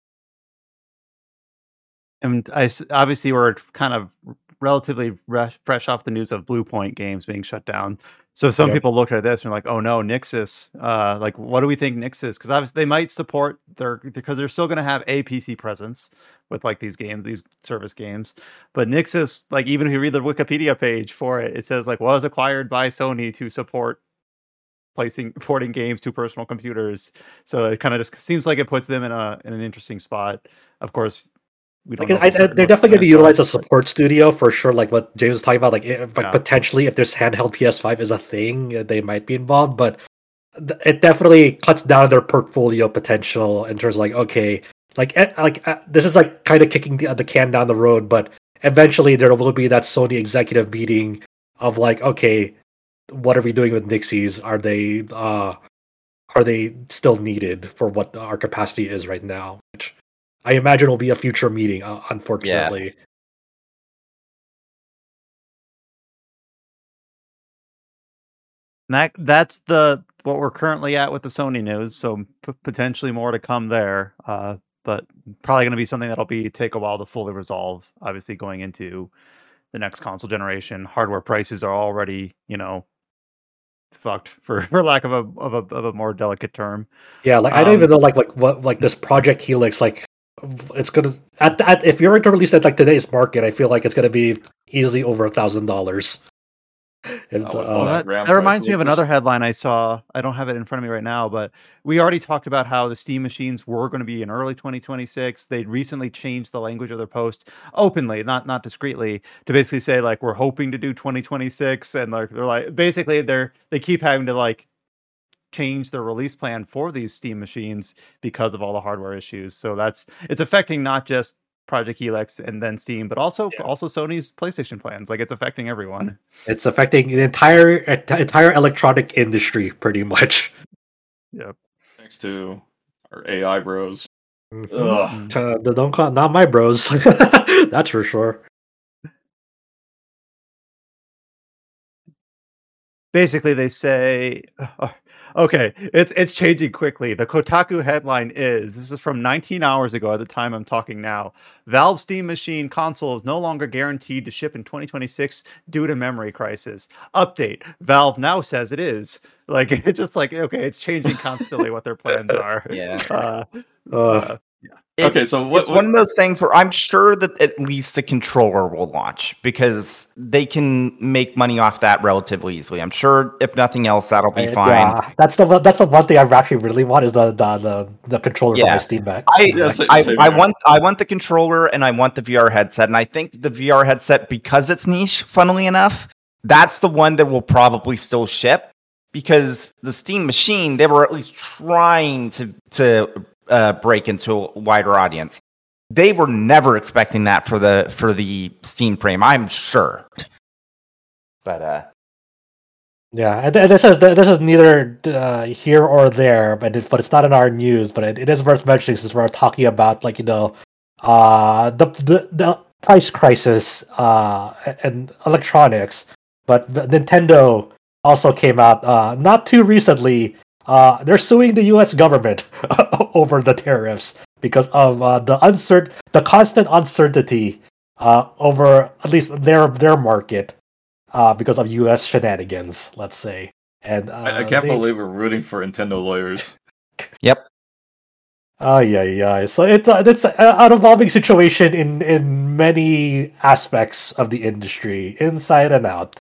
And obviously we're kind of relatively fresh off the news of Blue Point Games being shut down. So some people look at this and are like, oh no, Nixxes. Like, what do we think Nixxes? Because obviously they might support because they're still going to have a PC presence with like these games, these service games. But Nixxes, like, even if you read the Wikipedia page for it, it says like was acquired by Sony to support porting games to personal computers. So it kind of just seems like it puts them in an interesting spot. Of course, we don't know. They're definitely going to utilize a support studio for sure. Like what James was talking about, like potentially if this handheld PS5 is a thing, they might be involved. But it definitely cuts down their portfolio potential in terms of like, okay, this is like kind of kicking the can down the road. But eventually there will be that Sony executive meeting of like, okay, what are we doing with Nixxes? Are they still needed for what our capacity is right now? Which I imagine will be a future meeting, unfortunately. That's what we're currently at with the Sony news. So potentially more to come there. But probably going to be something that'll take a while to fully resolve. Obviously, going into the next console generation, hardware prices are already, fucked for lack of a more delicate term. Yeah, like I don't even know what this Project Helix, like, it's gonna if you're going to release it like today's market, I feel like it's gonna be easily over $1,000. That reminds me of another headline I saw. I don't have it in front of me right now, but we already talked about how the Steam machines were going to be in early 2026. They recently changed the language of their post openly, not discreetly, to basically say like we're hoping to do 2026, and like they're like basically they keep having to like change their release plan for these Steam machines because of all the hardware issues. So it's affecting not just Project Helix and then Steam, but also Sony's PlayStation plans. Like, it's affecting everyone. It's affecting the entire electronic industry, pretty much. Yep. Thanks to our AI bros. Don't call not my bros. That's for sure. Basically, they say, okay, it's changing quickly. The Kotaku headline this is from 19 hours ago at the time I'm talking now. Valve Steam Machine console is no longer guaranteed to ship in 2026 due to memory crisis. Update: Valve now says it is. Like, it's just like, okay, it's changing constantly what their plans are. Yeah. Okay, so it's one of those things where I'm sure that at least the controller will launch, because they can make money off that relatively easily. I'm sure if nothing else, that'll be fine. Yeah, that's the one thing I actually really want is the controller for my Steam Deck. I want the controller and I want the VR headset, and I think the VR headset, because it's niche, funnily enough, that's the one that will probably still ship, because the Steam Machine, they were at least trying to break into a wider audience. they were never expecting that for the Steam frame, I'm sure. But yeah, and this is neither here or there, but it's not in our news. But it is worth mentioning since we're talking about the price crisis and electronics. But Nintendo also came out not too recently. They're suing the U.S. government over the tariffs because of the constant uncertainty over at least their market. Because of U.S. shenanigans, let's say, and I can't believe we're rooting for Nintendo lawyers. Yep. Yeah. So it's an evolving situation in many aspects of the industry, inside and out.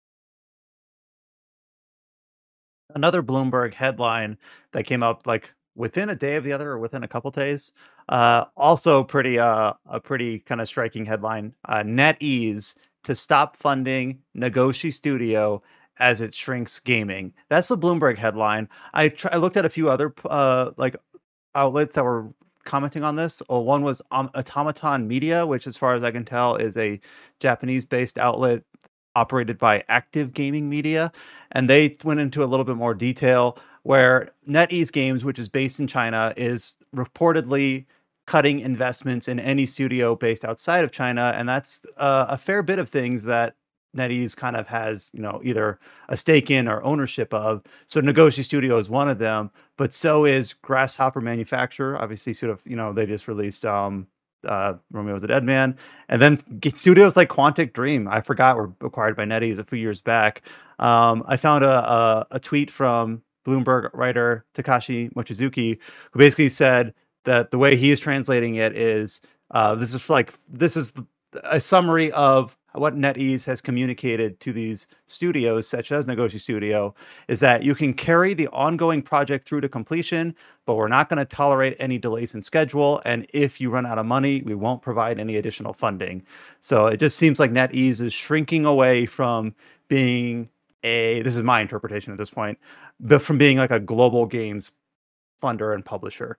Another Bloomberg headline that came out like within a day of the other, or within a couple days. Also, a pretty kind of striking headline. NetEase to stop funding Nagoshi Studio as it shrinks gaming. That's the Bloomberg headline. I looked at a few other like outlets that were commenting on this. One was Automaton Media, which, as far as I can tell, is a Japanese-based outlet operated by Active Gaming Media, and they went into a little bit more detail where NetEase Games, which is based in China, is reportedly cutting investments in any studio based outside of China, and that's a fair bit of things that NetEase kind of has, either a stake in or ownership of. So Nagoshi Studio is one of them, but so is Grasshopper Manufacturer. Obviously, sort of, they just released Romeo's a Dead Man, and then studios like Quantic Dream, I forgot, were acquired by NetEase a few years back. I found a tweet from Bloomberg writer Takashi Mochizuki, who basically said that the way he is translating it is this is a summary of what NetEase has communicated to these studios, such as Nagoshi Studio, is that you can carry the ongoing project through to completion, but we're not going to tolerate any delays in schedule. And if you run out of money, we won't provide any additional funding. So it just seems like NetEase is shrinking away from being this is my interpretation at this point, but from being like a global games funder and publisher.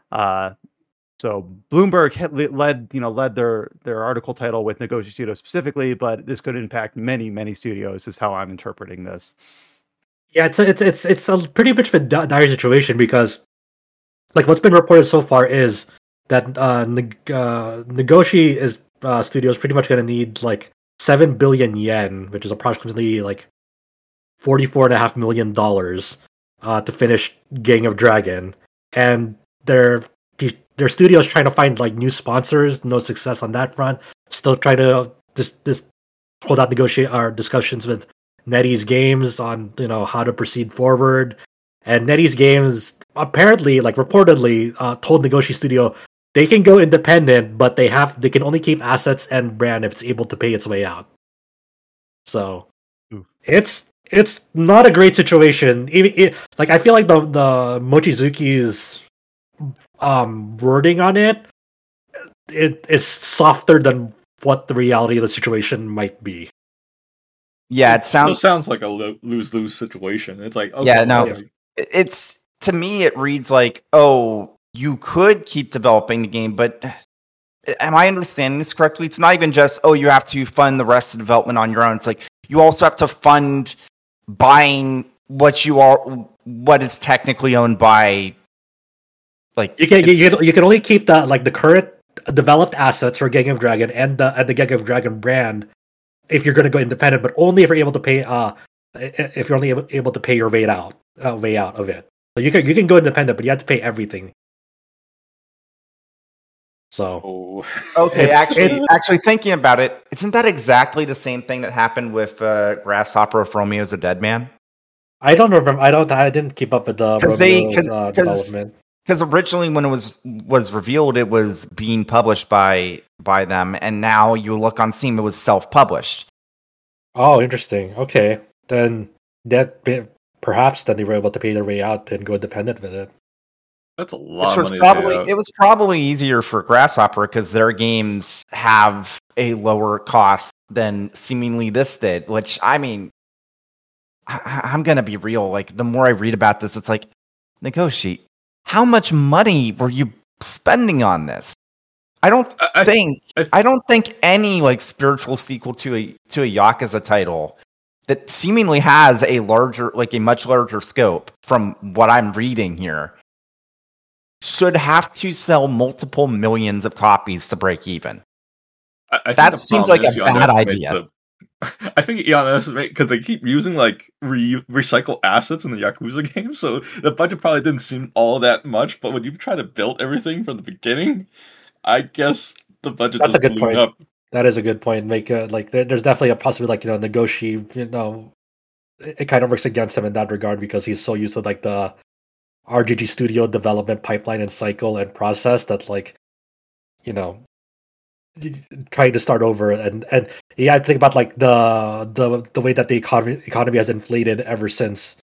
So Bloomberg led their article title with Nagoshi Studio specifically, but this could impact many studios. Is how I'm interpreting this. Yeah, it's a pretty much of a dire situation because, like, what's been reported so far is that Nagoshi Studio is pretty much going to need like 7 billion yen, which is approximately like $44.5 million to finish Gang of Dragon, and their studio's trying to find like new sponsors. No success on that front. Still trying to hold out discussions with NetEase Games on how to proceed forward. And NetEase Games apparently, like reportedly, told Nagoshi Studio they can go independent, but they can only keep assets and brand if it's able to pay its way out. So it's not a great situation. I feel like the Mochizuki's wording on it is softer than what the reality of the situation might be. Yeah, it sounds like a lose-lose situation. It's like, okay, yeah, no, it's, to me it reads like, oh, you could keep developing the game, but am I understanding this correctly? It's not even just, oh, you have to fund the rest of the development on your own. It's like you also have to fund buying what is technically owned by. Like you can only keep the current developed assets for Gang of Dragon and the Gang of Dragon brand if you're going to go independent, but only if you're able to pay if you're only able to pay your way out of it. So you can go independent, but you have to pay everything. So okay, actually thinking about it, isn't that exactly the same thing that happened with Grasshopper of Romeo's a Dead Man? I don't remember. I didn't keep up with the development. Because originally, when it was revealed, it was being published by them, and now you look on Steam, it was self-published. Oh, interesting. Okay, then perhaps they were able to pay their way out and go independent with it. That's a lot of money. It was probably easier for Grasshopper because their games have a lower cost than seemingly this did. Which, I mean, I'm gonna be real. Like, the more I read about this, it's like, Nagoshi, how much money were you spending on this? I don't I- think I- I don't think any like spiritual sequel to a Yakuza title that seemingly has a much larger scope from what I'm reading here should have to sell multiple millions of copies to break even. I think That the seems problem like a is you bad underestimate idea. I think you underestimate because they keep using like recycle assets in the Yakuza game, so the budget probably didn't seem all that much. But when you try to build everything from the beginning, I guess the budget That's a just good blew point. up. That is a good point. There's definitely a possibility, like, negotiate. It kind of works against him in that regard because he's so used to like the RGG studio development pipeline and cycle and process that, like, you know, trying to start over and you have to think about like the way that the economy has inflated ever since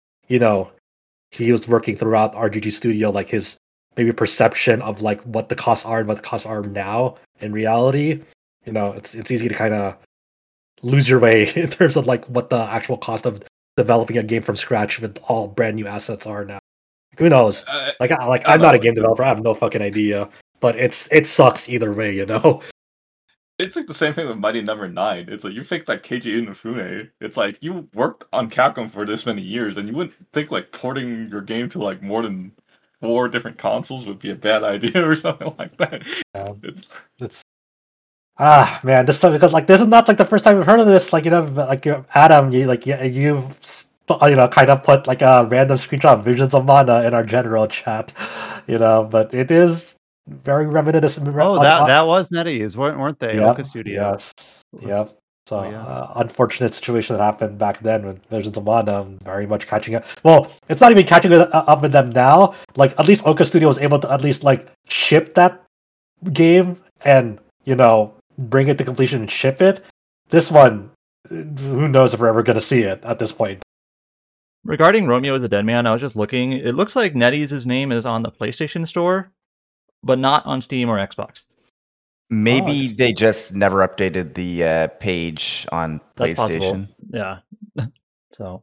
he was working throughout RGG studio, like his maybe perception of like what the costs are and what the costs are now in reality. It's easy to kind of lose your way in terms of like what the actual cost of developing a game from scratch with all brand new assets are now. Who knows? I'm not a game developer. I have no fucking idea, but it sucks either way. It's like the same thing with Mighty Number 9. It's like you picked like Keiji Inafune. It's like you worked on Capcom for this many years, and you wouldn't think like porting your game to like more than 4 different consoles would be a bad idea or something like that. It's man, this stuff, because like this is not like the first time we've heard of this. Like Adam, you've kind of put like a random screenshot of Visions of Mana in our general chat, but it is very reminiscent. Oh, that was NetEase, weren't they? Yep, Oka Studio. Yes. So, yeah. unfortunate situation that happened back then with Visions of Mana, very much catching up. Well, it's not even catching up with them now. Like, at least Oka Studio was able to at least like ship that game and bring it to completion and ship it. This one, who knows if we're ever going to see it at this point. Regarding Romeo as a Dead Man, I was just looking. It looks like NetEase's name is on the PlayStation Store, but not on Steam or Xbox. Maybe they just never updated the page on That's PlayStation. Possible. Yeah. So.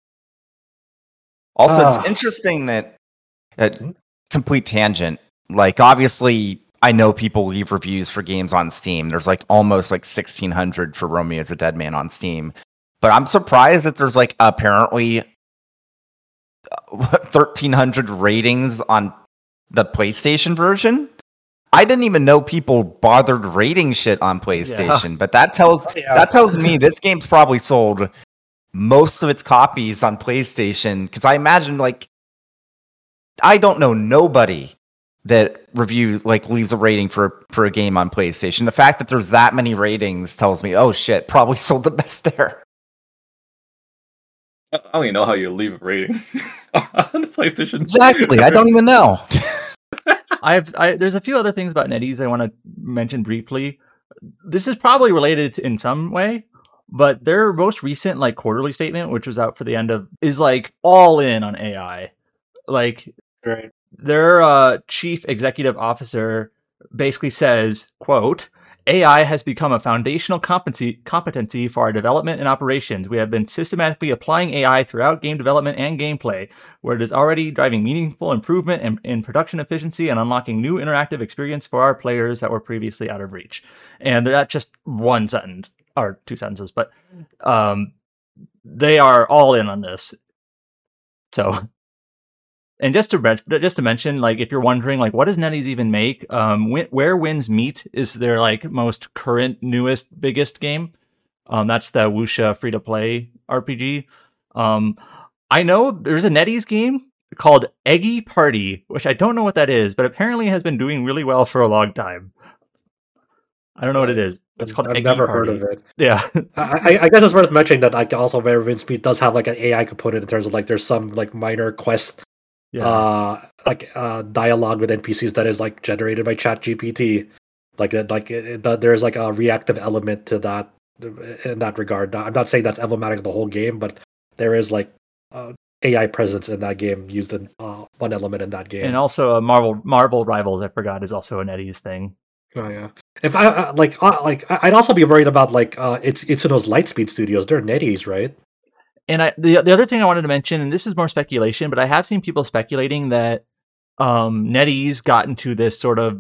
Also, it's interesting that complete tangent. Like, obviously, I know people leave reviews for games on Steam. There's like almost like 1,600 for Romeo as a Dead Man on Steam. But I'm surprised that there's like apparently 1,300 ratings on the PlayStation version. I didn't even know people bothered rating shit on PlayStation, but that tells me this game's probably sold most of its copies on PlayStation. Because I imagine, like, I don't know nobody that leaves a rating for a game on PlayStation. The fact that there's that many ratings tells me, oh shit, probably sold the best there. I don't even know how you leave a rating on the PlayStation. Exactly, I don't even know. There's a few other things about NetEase I want to mention briefly. This is probably related in some way, but their most recent like quarterly statement, which was out for the end of, is like all in on AI. Like, right. Their chief executive officer basically says, quote, AI has become a foundational competency for our development and operations. We have been systematically applying AI throughout game development and gameplay, where it is already driving meaningful improvement in production efficiency and unlocking new interactive experience for our players that were previously out of reach. And that's just one sentence, or 2 sentences, but they are all in on this. So... And just to mention, like, if you're wondering, like, what does NetEase even make? Where Winds Meet is their like most current, newest, biggest game. That's the Wuxia free-to-play RPG. I know there's a NetEase game called Eggy Party, which I don't know what that is, but apparently has been doing really well for a long time. I don't know what it is. It's called Eggy never Party. heard of it. Yeah. I guess it's worth mentioning that like also Where Winds Meet does have like an AI component in terms of like there's some like minor quest. Yeah. Dialogue with NPCs that is like generated by ChatGPT, there's like a reactive element to that in that regard. I'm not saying that's emblematic of the whole game, but there is like AI presence in that game used in one element in that game. And also Marvel Rivals, I forgot, is also a NetEase thing. Oh yeah. If I'd also be worried about like it's Itsuno's Lightspeed Studios. They're NetEase, right? And the other thing I wanted to mention, and this is more speculation, but I have seen people speculating that NetEase got into this sort of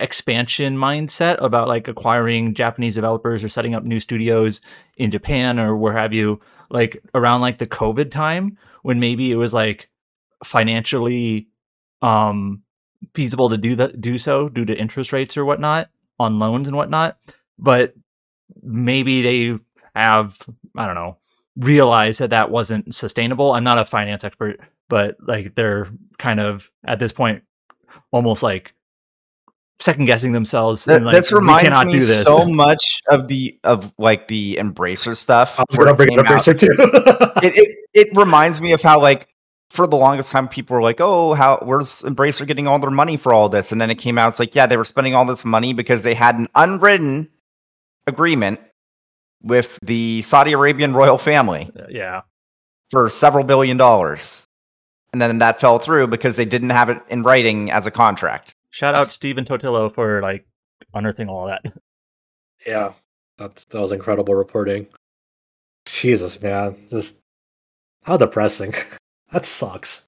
expansion mindset about like acquiring Japanese developers or setting up new studios in Japan or where have you, like around like the COVID time when maybe it was like financially feasible to do so due to interest rates or whatnot on loans and whatnot. But maybe they have, I don't know, realized that wasn't sustainable. I'm not a finance expert, but like they're kind of at this point almost like second guessing themselves. And like, This we reminds cannot me do this. so much of the Embracer stuff. I was where gonna bring it it up came out. Embracer too. It reminds me of how like for the longest time people were like, oh, where's Embracer getting all their money for all this? And then it came out, it's like, yeah, they were spending all this money because they had an unwritten agreement with the Saudi Arabian royal family Yeah. for several $1 billion. And then that fell through because they didn't have it in writing as a contract. Shout out Steven Totillo for like unearthing all that. Yeah, that was incredible reporting. Jesus, man, just how depressing. That sucks.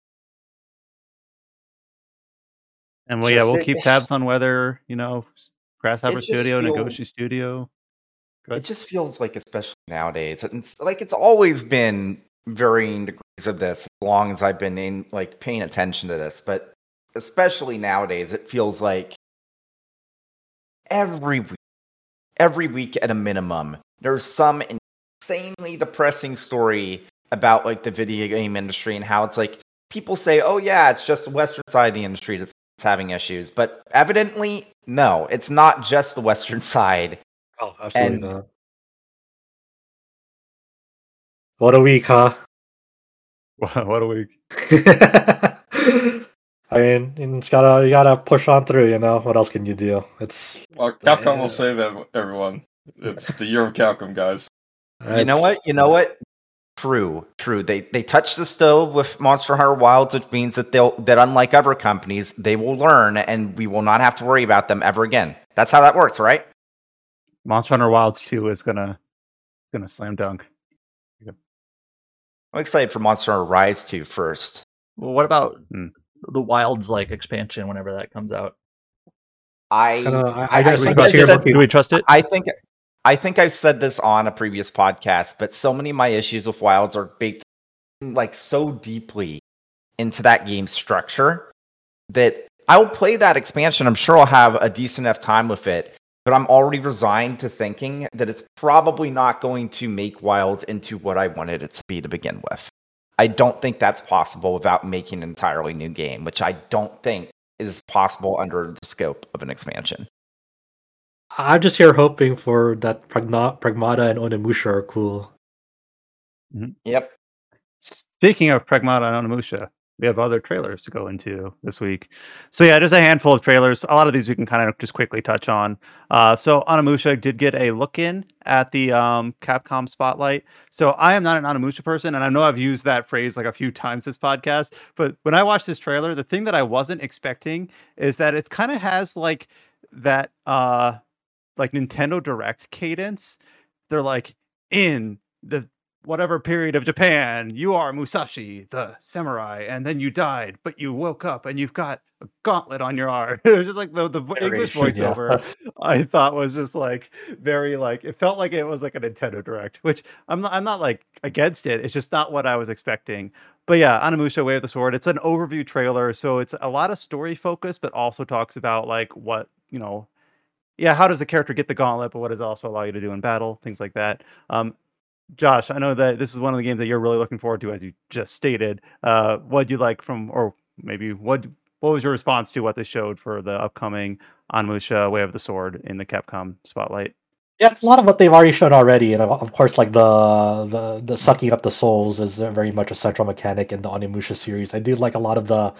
And we'll Just keep tabs on whether, Grasshopper just Studio, feels- Nagoshi Studio. It just feels like, especially nowadays, it's always been varying degrees of this as long as I've been paying attention to this, but especially nowadays, it feels like every week at a minimum, there's some insanely depressing story about like the video game industry and how it's like people say, oh yeah, it's just the Western side of the industry that's having issues, but evidently, no, it's not just the Western side. Oh, absolutely And- not. What a week, huh? What a week. I mean, you gotta push on through. What else can you do? Well, Capcom will save everyone. It's the year of Capcom, guys. You know what? True. They touched the stove with Monster Hunter Wilds, which means that that unlike other companies, they will learn, and we will not have to worry about them ever again. That's how that works, right? Monster Hunter Wilds 2 is gonna slam dunk. I'm excited for Monster Hunter Rise 2 first. Well, what about Hmm. the Wilds like expansion whenever that comes out? I guess think I I said- said- Do we trust it? I think I've said this on a previous podcast, but so many of my issues with Wilds are baked like so deeply into that game's structure that I'll play that expansion. I'm sure I'll have a decent enough time with it, but I'm already resigned to thinking that it's probably not going to make Wilds into what I wanted it to be to begin with. I don't think that's possible without making an entirely new game, which I don't think is possible under the scope of an expansion. I'm just here hoping for that Pragmata and Onimusha are cool. Yep. Speaking of Pragmata and Onimusha, we have other trailers to go into this week. So yeah, just a handful of trailers. A lot of these we can kind of just quickly touch on. So Onimusha did get a look in at the Capcom Spotlight. So I am not an Onimusha person, and I know I've used that phrase like a few times this podcast, but when I watched this trailer, the thing that I wasn't expecting is that it kind of has like that like Nintendo Direct cadence. They're like, in the whatever period of Japan, you are Musashi, the samurai, and then you died, but you woke up and you've got a gauntlet on your arm. It was just like the English Narration, yeah. voiceover I thought was just like very like, it felt like it was like a Nintendo Direct, which I'm not like against it. It's just not what I was expecting. But yeah, Onimusha Way of the Sword. It's an overview trailer, so it's a lot of story focus, but also talks about like what, how does a character get the gauntlet, but what does it also allow you to do in battle, things like that. Josh, I know that this is one of the games that you're really looking forward to, as you just stated. What do you like from, or maybe what was your response to what they showed for the upcoming Onimusha Way of the Sword in the Capcom Spotlight? Yeah, it's a lot of what they've already shown already, and of course, like the sucking up the souls is very much a central mechanic in the Onimusha series. I do like a lot of the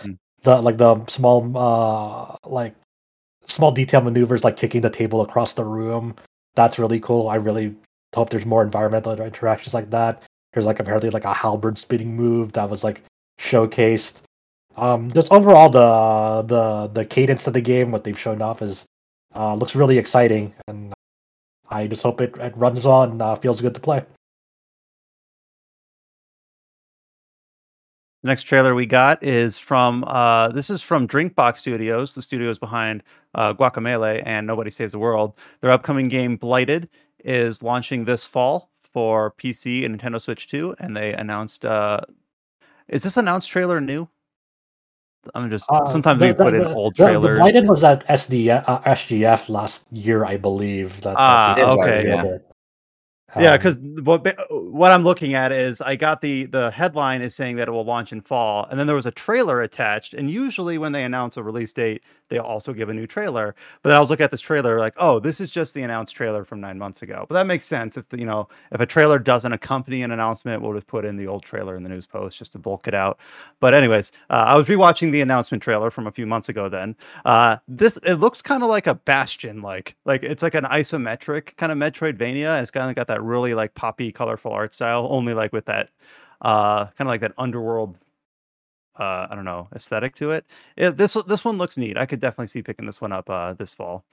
small detail maneuvers, like kicking the table across the room. That's really cool. I really hope there's more environmental interactions like that. There's like apparently like a halberd spinning move that was like showcased. Just overall the cadence of the game, what they've shown off is looks really exciting, and I just hope it runs well and feels good to play. The next trailer we got is from this is from Drinkbox Studios, the studios behind Guacamelee and Nobody Saves the World. Their upcoming game Blighted is launching this fall for PC and Nintendo Switch 2, and they announced. Is this announced trailer new? I'm just sometimes we put in old trailers. The Blighted was at SGF last year, I believe. Okay. Yeah. Yeah, because what I'm looking at is I got the headline is saying that it will launch in fall, and then there was a trailer attached. And usually when they announce a release date, they also give a new trailer. But then I was looking at this trailer like, oh, this is just the announced trailer from 9 months ago. But that makes sense. If if a trailer doesn't accompany an announcement, we'll just put in the old trailer in the news post just to bulk it out. But anyways, I was rewatching the announcement trailer from a few months ago. Then it looks kind of like a Bastion, like it's like an isometric kind of Metroidvania. It's kind of got that really like poppy, colorful art style, only like with that kind of like that underworld I don't know, aesthetic to it. This one looks neat. I could definitely see picking this one up this fall.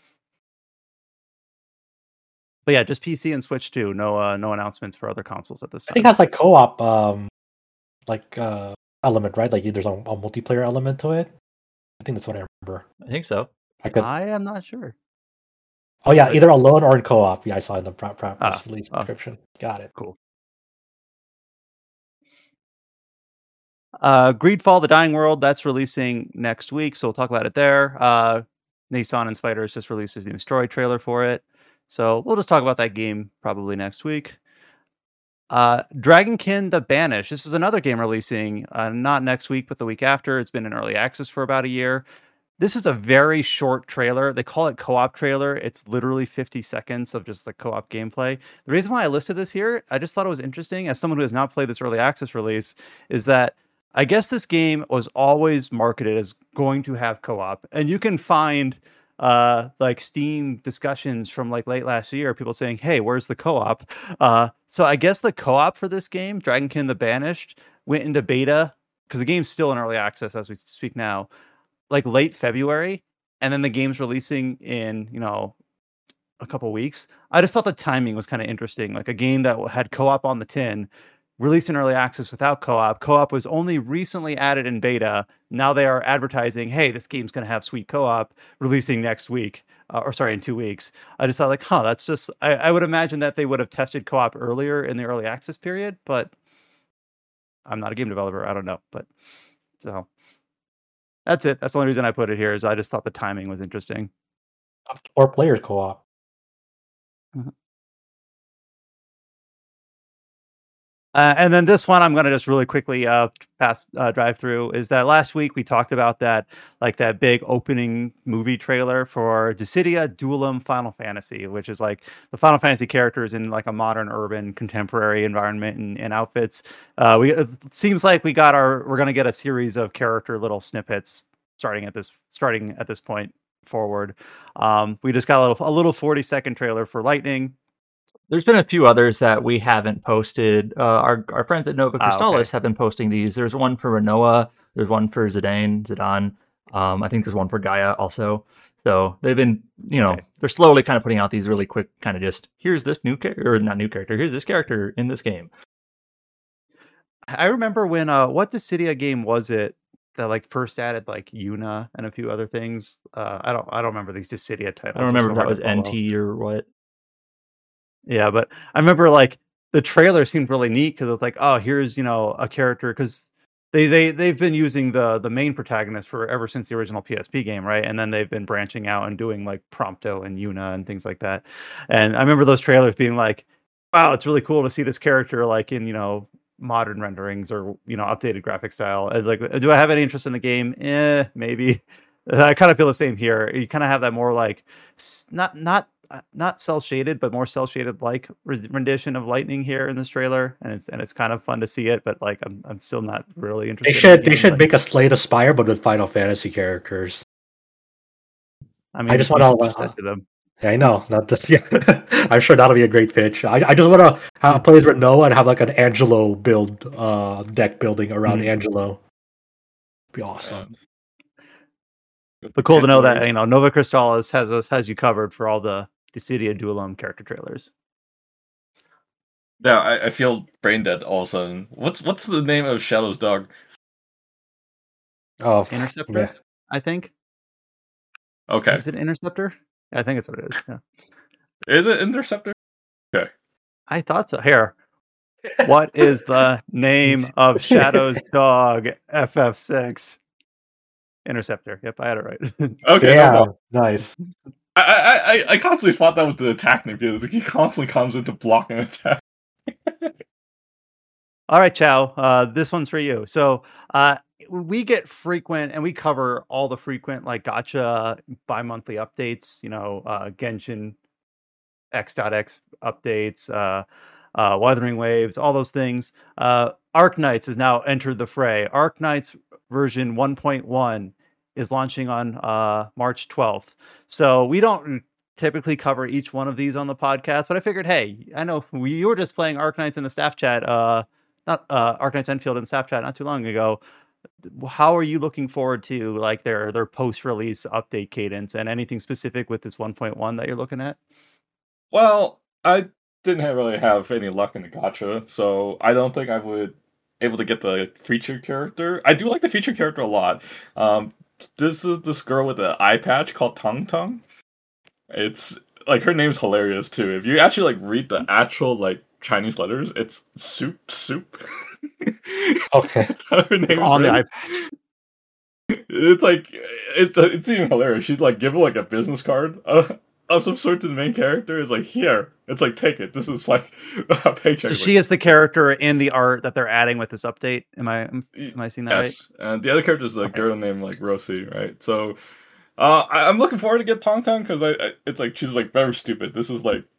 But yeah, just PC and Switch too. No announcements for other consoles at this time. I think it has like co-op element, right? Like there's a multiplayer element to it. I think that's what I remember. I think so. I am not sure. Oh yeah, either alone or in co-op. Yeah, I saw in the press release description. Got it. Cool. Greedfall: The Dying World, that's releasing next week, so we'll talk about it there. Nissan and Spiders just released a new story trailer for it, so we'll just talk about that game probably next week. Dragonkin: The Banish. This is another game releasing not next week, but the week after. It's been in early access for about a year. This is a very short trailer. They call it co-op trailer. It's literally 50 seconds of just like co-op gameplay. The reason why I listed this here, I just thought it was interesting as someone who has not played this early access release, is that I guess this game was always marketed as going to have co-op, and you can find like Steam discussions from like late last year, people saying, "Hey, where's the co-op?" So I guess the co-op for this game, Dragonkin: The Banished, went into beta because the game's still in early access as we speak now, like late February, and then the game's releasing in a couple weeks. I just thought the timing was kind of interesting, like a game that had co-op on the tin released in early access without co-op. Co-op was only recently added in beta. Now they are advertising, hey, this game's going to have sweet co-op releasing next week, in 2 weeks. I just thought like, that's just, I would imagine that they would have tested co-op earlier in the early access period, but I'm not a game developer. I don't know, but so that's it. That's the only reason I put it here is I just thought the timing was interesting. Up to 4 players co-op. Mm-hmm. And then this one, I'm going to just really quickly drive through. Is that last week we talked about that big opening movie trailer for Dissidia Duelum Final Fantasy, which is like the Final Fantasy characters in like a modern, urban, contemporary environment and outfits. It seems like we're going to get a series of character little snippets starting at this point forward. We just got a little 40-second trailer for Lightning. There's been a few others that we haven't posted. Our friends at Nova Crystallis have been posting these. There's one for Renoa. There's one for Zidane. I think there's one for Gaia also. So they've been, they're slowly kind of putting out these really quick kind of just, here's this new character, or not new character, here's this character in this game. I remember when, what Dissidia game was it that like first added like Yuna and a few other things? I don't remember these Dissidia titles. I don't remember if that was NT or what. Yeah, but I remember like the trailer seemed really neat because it was like, oh, here's a character, because they've been using the main protagonist for ever since the original PSP game, right? And then they've been branching out and doing like Prompto and Yuna and things like that. And I remember those trailers being like, wow, it's really cool to see this character like in modern renderings or updated graphic style. And like, do I have any interest in the game? Maybe. I kind of feel the same here. You kind of have that more like not cell shaded, but more cell shaded like rendition of Lightning here in this trailer, and it's kind of fun to see it. But like, I'm still not really interested. They should make a Slay the Spire, but with Final Fantasy characters. I mean, I just want to them. Yeah, I know. I'm sure that'll be a great pitch. I just want to play as Renoa and have like an Angelo build deck building around Angelo. Be awesome. But cool to know that Nova Crystallis has you covered for all the Dissidia Duelum character trailers. Yeah, I feel brain dead all of a sudden. What's the name of Shadow's dog? Oh, Interceptor, yeah. I think. Okay. Is it Interceptor? I think it's what it is. Yeah. Is it Interceptor? Okay. I thought so. Here. What is the name of Shadow's dog, FF6? Interceptor. Yep, I had it right. Okay, no problem. Damn, nice. I constantly thought that was the attack name because he constantly comes into block and attack. All right, Chow. This one's for you. So we get frequent, and we cover all the frequent like gotcha bi-monthly updates. Genshin X.X updates, Wuthering Waves, all those things. Arknights has now entered the fray. Arknights version 1.1 is launching on March 12th. So we don't typically cover each one of these on the podcast, but I figured, hey, I know you were just playing Arknights in the staff chat, not Arknights Enfield in staff chat not too long ago. How are you looking forward to like their post-release update cadence and anything specific with this 1.1 that you're looking at? Well, I didn't really have any luck in the gacha, so I don't think I would able to get the featured character. I do like the featured character a lot. This is this girl with an eye patch called Tung Tung. It's like her name's hilarious too. If you actually like read the actual like Chinese letters, it's soup. Okay. Her name's On the written. iPad. It's like it's even hilarious. She's like give her like a business card of some sort to the main character. It's like here. It's like take it. This is like a paycheck. So she is the character in the art that they're adding with this update. Am I seeing that right? Yes, and the other character is a girl named like Rosie, right? So I'm looking forward to get Tong Tong because it's like she's like very stupid. This is like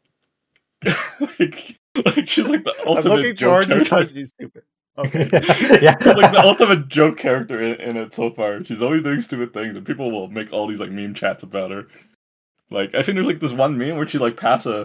like she's like the I'm ultimate looking joke forward character. because she's stupid. Okay. Yeah. She's like the ultimate joke character in it so far. She's always doing stupid things, and people will make all these like meme chats about her. Like I think there's like this one meme where she like pass a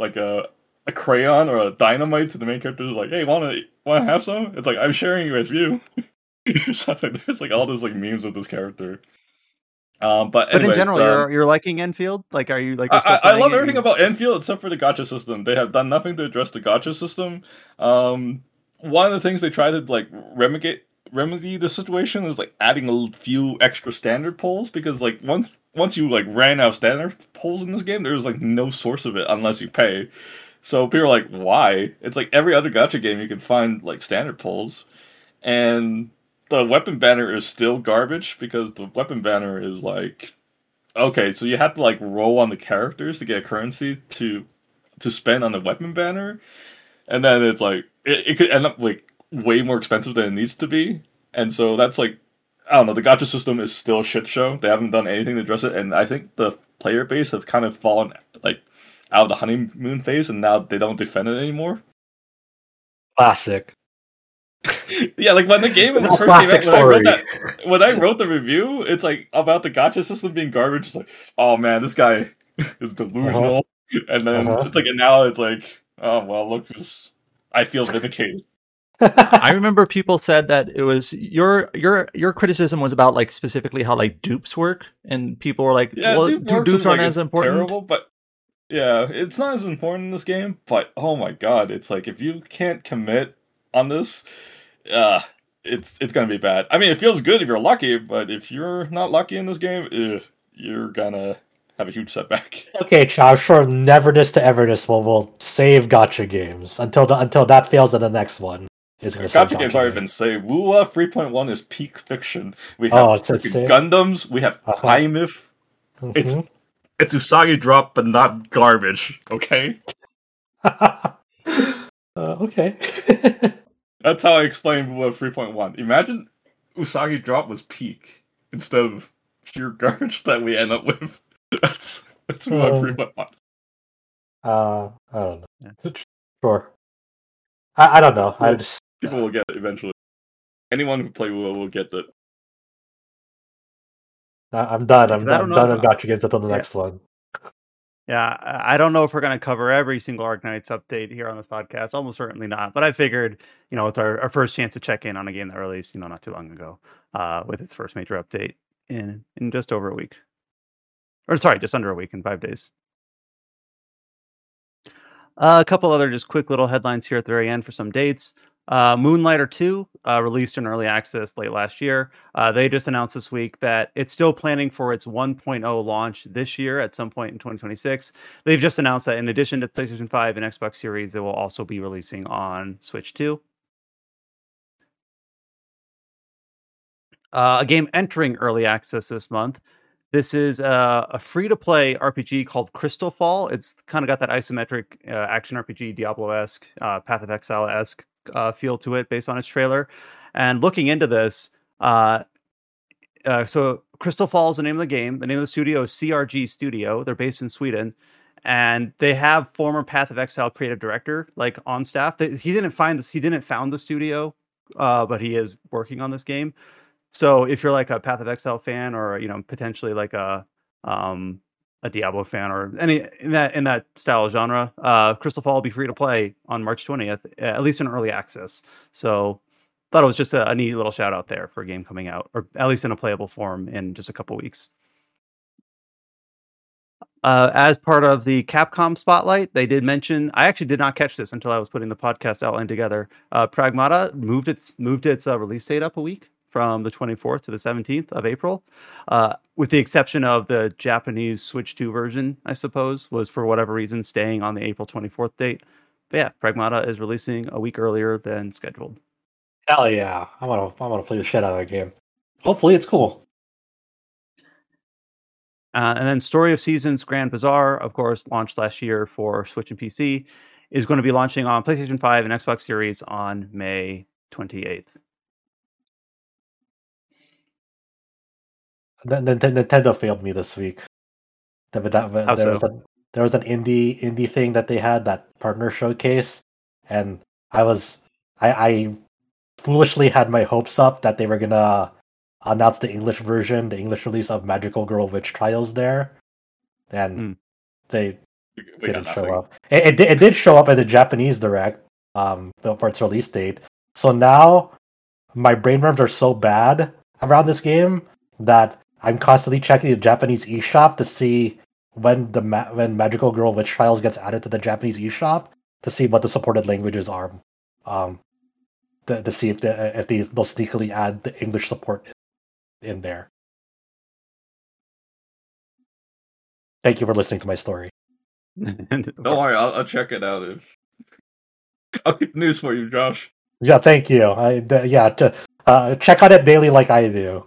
crayon or a dynamite to the main character. Like, hey, wanna have some? It's like I'm sharing it with you. Or something. There's like all those like memes with this character. But anyways, in general, you're liking Enfield. Like, are you like? I love everything about Enfield except for the gacha system. They have done nothing to address the gacha system. One of the things they try to like remedy the situation is like adding a few extra standard polls because like once you like ran out of standard polls in this game, there's like no source of it unless you pay. So people are like, why? It's like every other gacha game you can find like standard polls, and the weapon banner is still garbage because the weapon banner is like, okay, so you have to like roll on the characters to get a currency to spend on the weapon banner, and then it's like it could end up like way more expensive than it needs to be, and so that's like I don't know. The gacha system is still a shit show. They haven't done anything to address it, and I think the player base have kind of fallen like out of the honeymoon phase, and now they don't defend it anymore. Classic. Yeah, like when the game first came out, when I wrote the review, it's like about the gacha system being garbage. It's like, oh man, this guy is delusional. And then it's like, and now it's like, oh well, look, I feel vindicated. I remember people said that it was your criticism was about like specifically how like dupes work, and people were like, yeah, well, dupes aren't as important. Terrible, but yeah, it's not as important in this game. But oh my god, it's like if you can't commit on this, it's gonna be bad. I mean, it feels good if you're lucky, but if you're not lucky in this game, you're gonna have a huge setback. Okay, Chow, sure, neverness to everness will save gacha games until that fails in the next one. Gacha games already been saved. Wuwa 3.1 is peak fiction. We have Gundams. We have iMyth. It's Usagi Drop, but not garbage. Okay. Okay. That's how I explain Wuwa 3.1. Imagine Usagi Drop was peak instead of pure garbage that we end up with. That's Wuwa 3.1. I don't know. Yeah. Sure. I don't know. I just people will get it eventually. Anyone who play Wuwa will get that. I'm done. I'm done with gacha games until the next one. Yeah, I don't know if we're going to cover every single Arknights update here on this podcast. Almost certainly not. But I figured, it's our first chance to check in on a game that released, not too long ago, with its first major update in just over a week. Or sorry, just under a week in 5 days. A couple other just quick little headlines here at the very end for some dates. Moonlighter 2 released in early access late last year. They just announced this week that it's still planning for its 1.0 launch this year at some point in 2026. They've just announced that in addition to PlayStation 5 and Xbox Series, they will also be releasing on Switch 2. A game entering early access this month. This is a free-to-play RPG called Crystal Fall. It's kind of got that isometric action RPG, Diablo-esque, Path of Exile-esque feel to it based on its trailer. And looking into this, so Crystal Fall is the name of the game. The name of the studio is CRG Studio. They're based in Sweden, and they have former Path of Exile creative director like on staff. He didn't found the studio, but he is working on this game. So if you're like a Path of Exile fan, or potentially like a Diablo fan, or any in that style of genre, Crystal Fall will be free to play on March 20th, at least in early access. So thought it was just a neat little shout out there for a game coming out, or at least in a playable form in just a couple weeks. As part of the Capcom spotlight, they did mention. I actually did not catch this until I was putting the podcast outline together. Pragmata moved its release date up a week from the 24th to the 17th of April, with the exception of the Japanese Switch 2 version, I suppose, was for whatever reason staying on the April 24th date. But yeah, Pragmata is releasing a week earlier than scheduled. Hell yeah. I want to play the shit out of that game. Hopefully it's cool. And then Story of Seasons Grand Bazaar, of course, launched last year for Switch and PC, is going to be launching on PlayStation 5 and Xbox Series on May 28th. Nintendo failed me this week. There was an indie thing that they had, that partner showcase, and I foolishly had my hopes up that they were gonna announce the English version, the English release of Magical Girl Witch Trials there, and they didn't show up. It did show up at the Japanese Direct for its release date. So now my brainworms are so bad around this game that I'm constantly checking the Japanese eShop to see when Magical Girl Witch Trials gets added to the Japanese eShop, to see what the supported languages are, to see if they'll sneakily add the English support in there. Thank you for listening to my story. Don't worry, I'll check it out. I'll keep news for you, Josh. Yeah, thank you. Check on it daily like I do.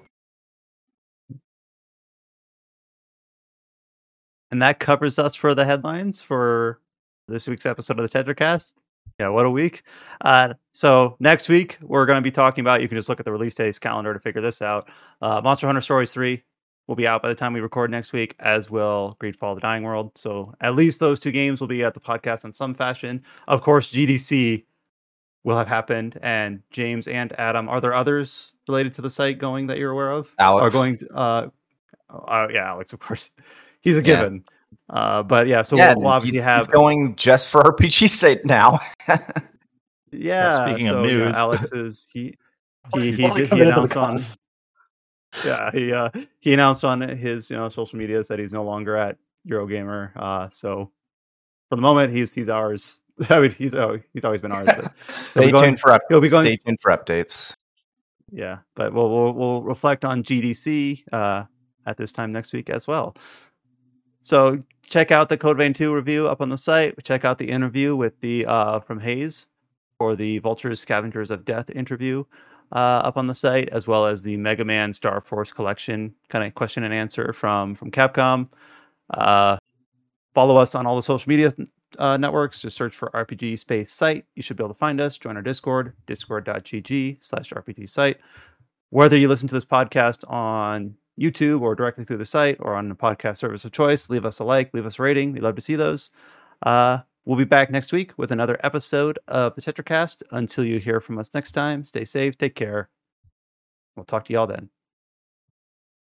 And that covers us for the headlines for this week's episode of the TetraCast. Yeah, what a week. So next week, we're going to be talking about, you can just look at the release days calendar to figure this out. Monster Hunter Stories 3 will be out by the time we record next week, as will Greedfall: The Dying World. So at least those two games will be at the podcast in some fashion. Of course, GDC will have happened. And James and Adam, are there others related to the site going that you're aware of? Alex. Are going to, yeah, Alex, of course. He's a given. But yeah, so we'll obviously have... He's going just for RPG site now. Yeah, speaking of news, Alex is... He announced on... Yeah, he announced on his social medias that he's no longer at Eurogamer. So for the moment, he's ours. I mean, he's always been ours. But Stay tuned for updates. Yeah, but we'll reflect on GDC at this time next week as well. So check out the Code Vein 2 review up on the site. Check out the interview with the from Hayes for the Vultures Scavengers of Death interview up on the site, as well as the Mega Man Star Force collection kind of question and answer from Capcom. Follow us on all the social media networks. Just search for RPG Space Site. You should be able to find us. Join our Discord, discord.gg/RPG site. Whether you listen to this podcast on YouTube or directly through the site or on the podcast service of choice, leave us a like, leave us a rating. We'd love to see those. We'll be back next week with another episode of the TetraCast. Until you hear from us next time, stay safe, take care. We'll talk to y'all then.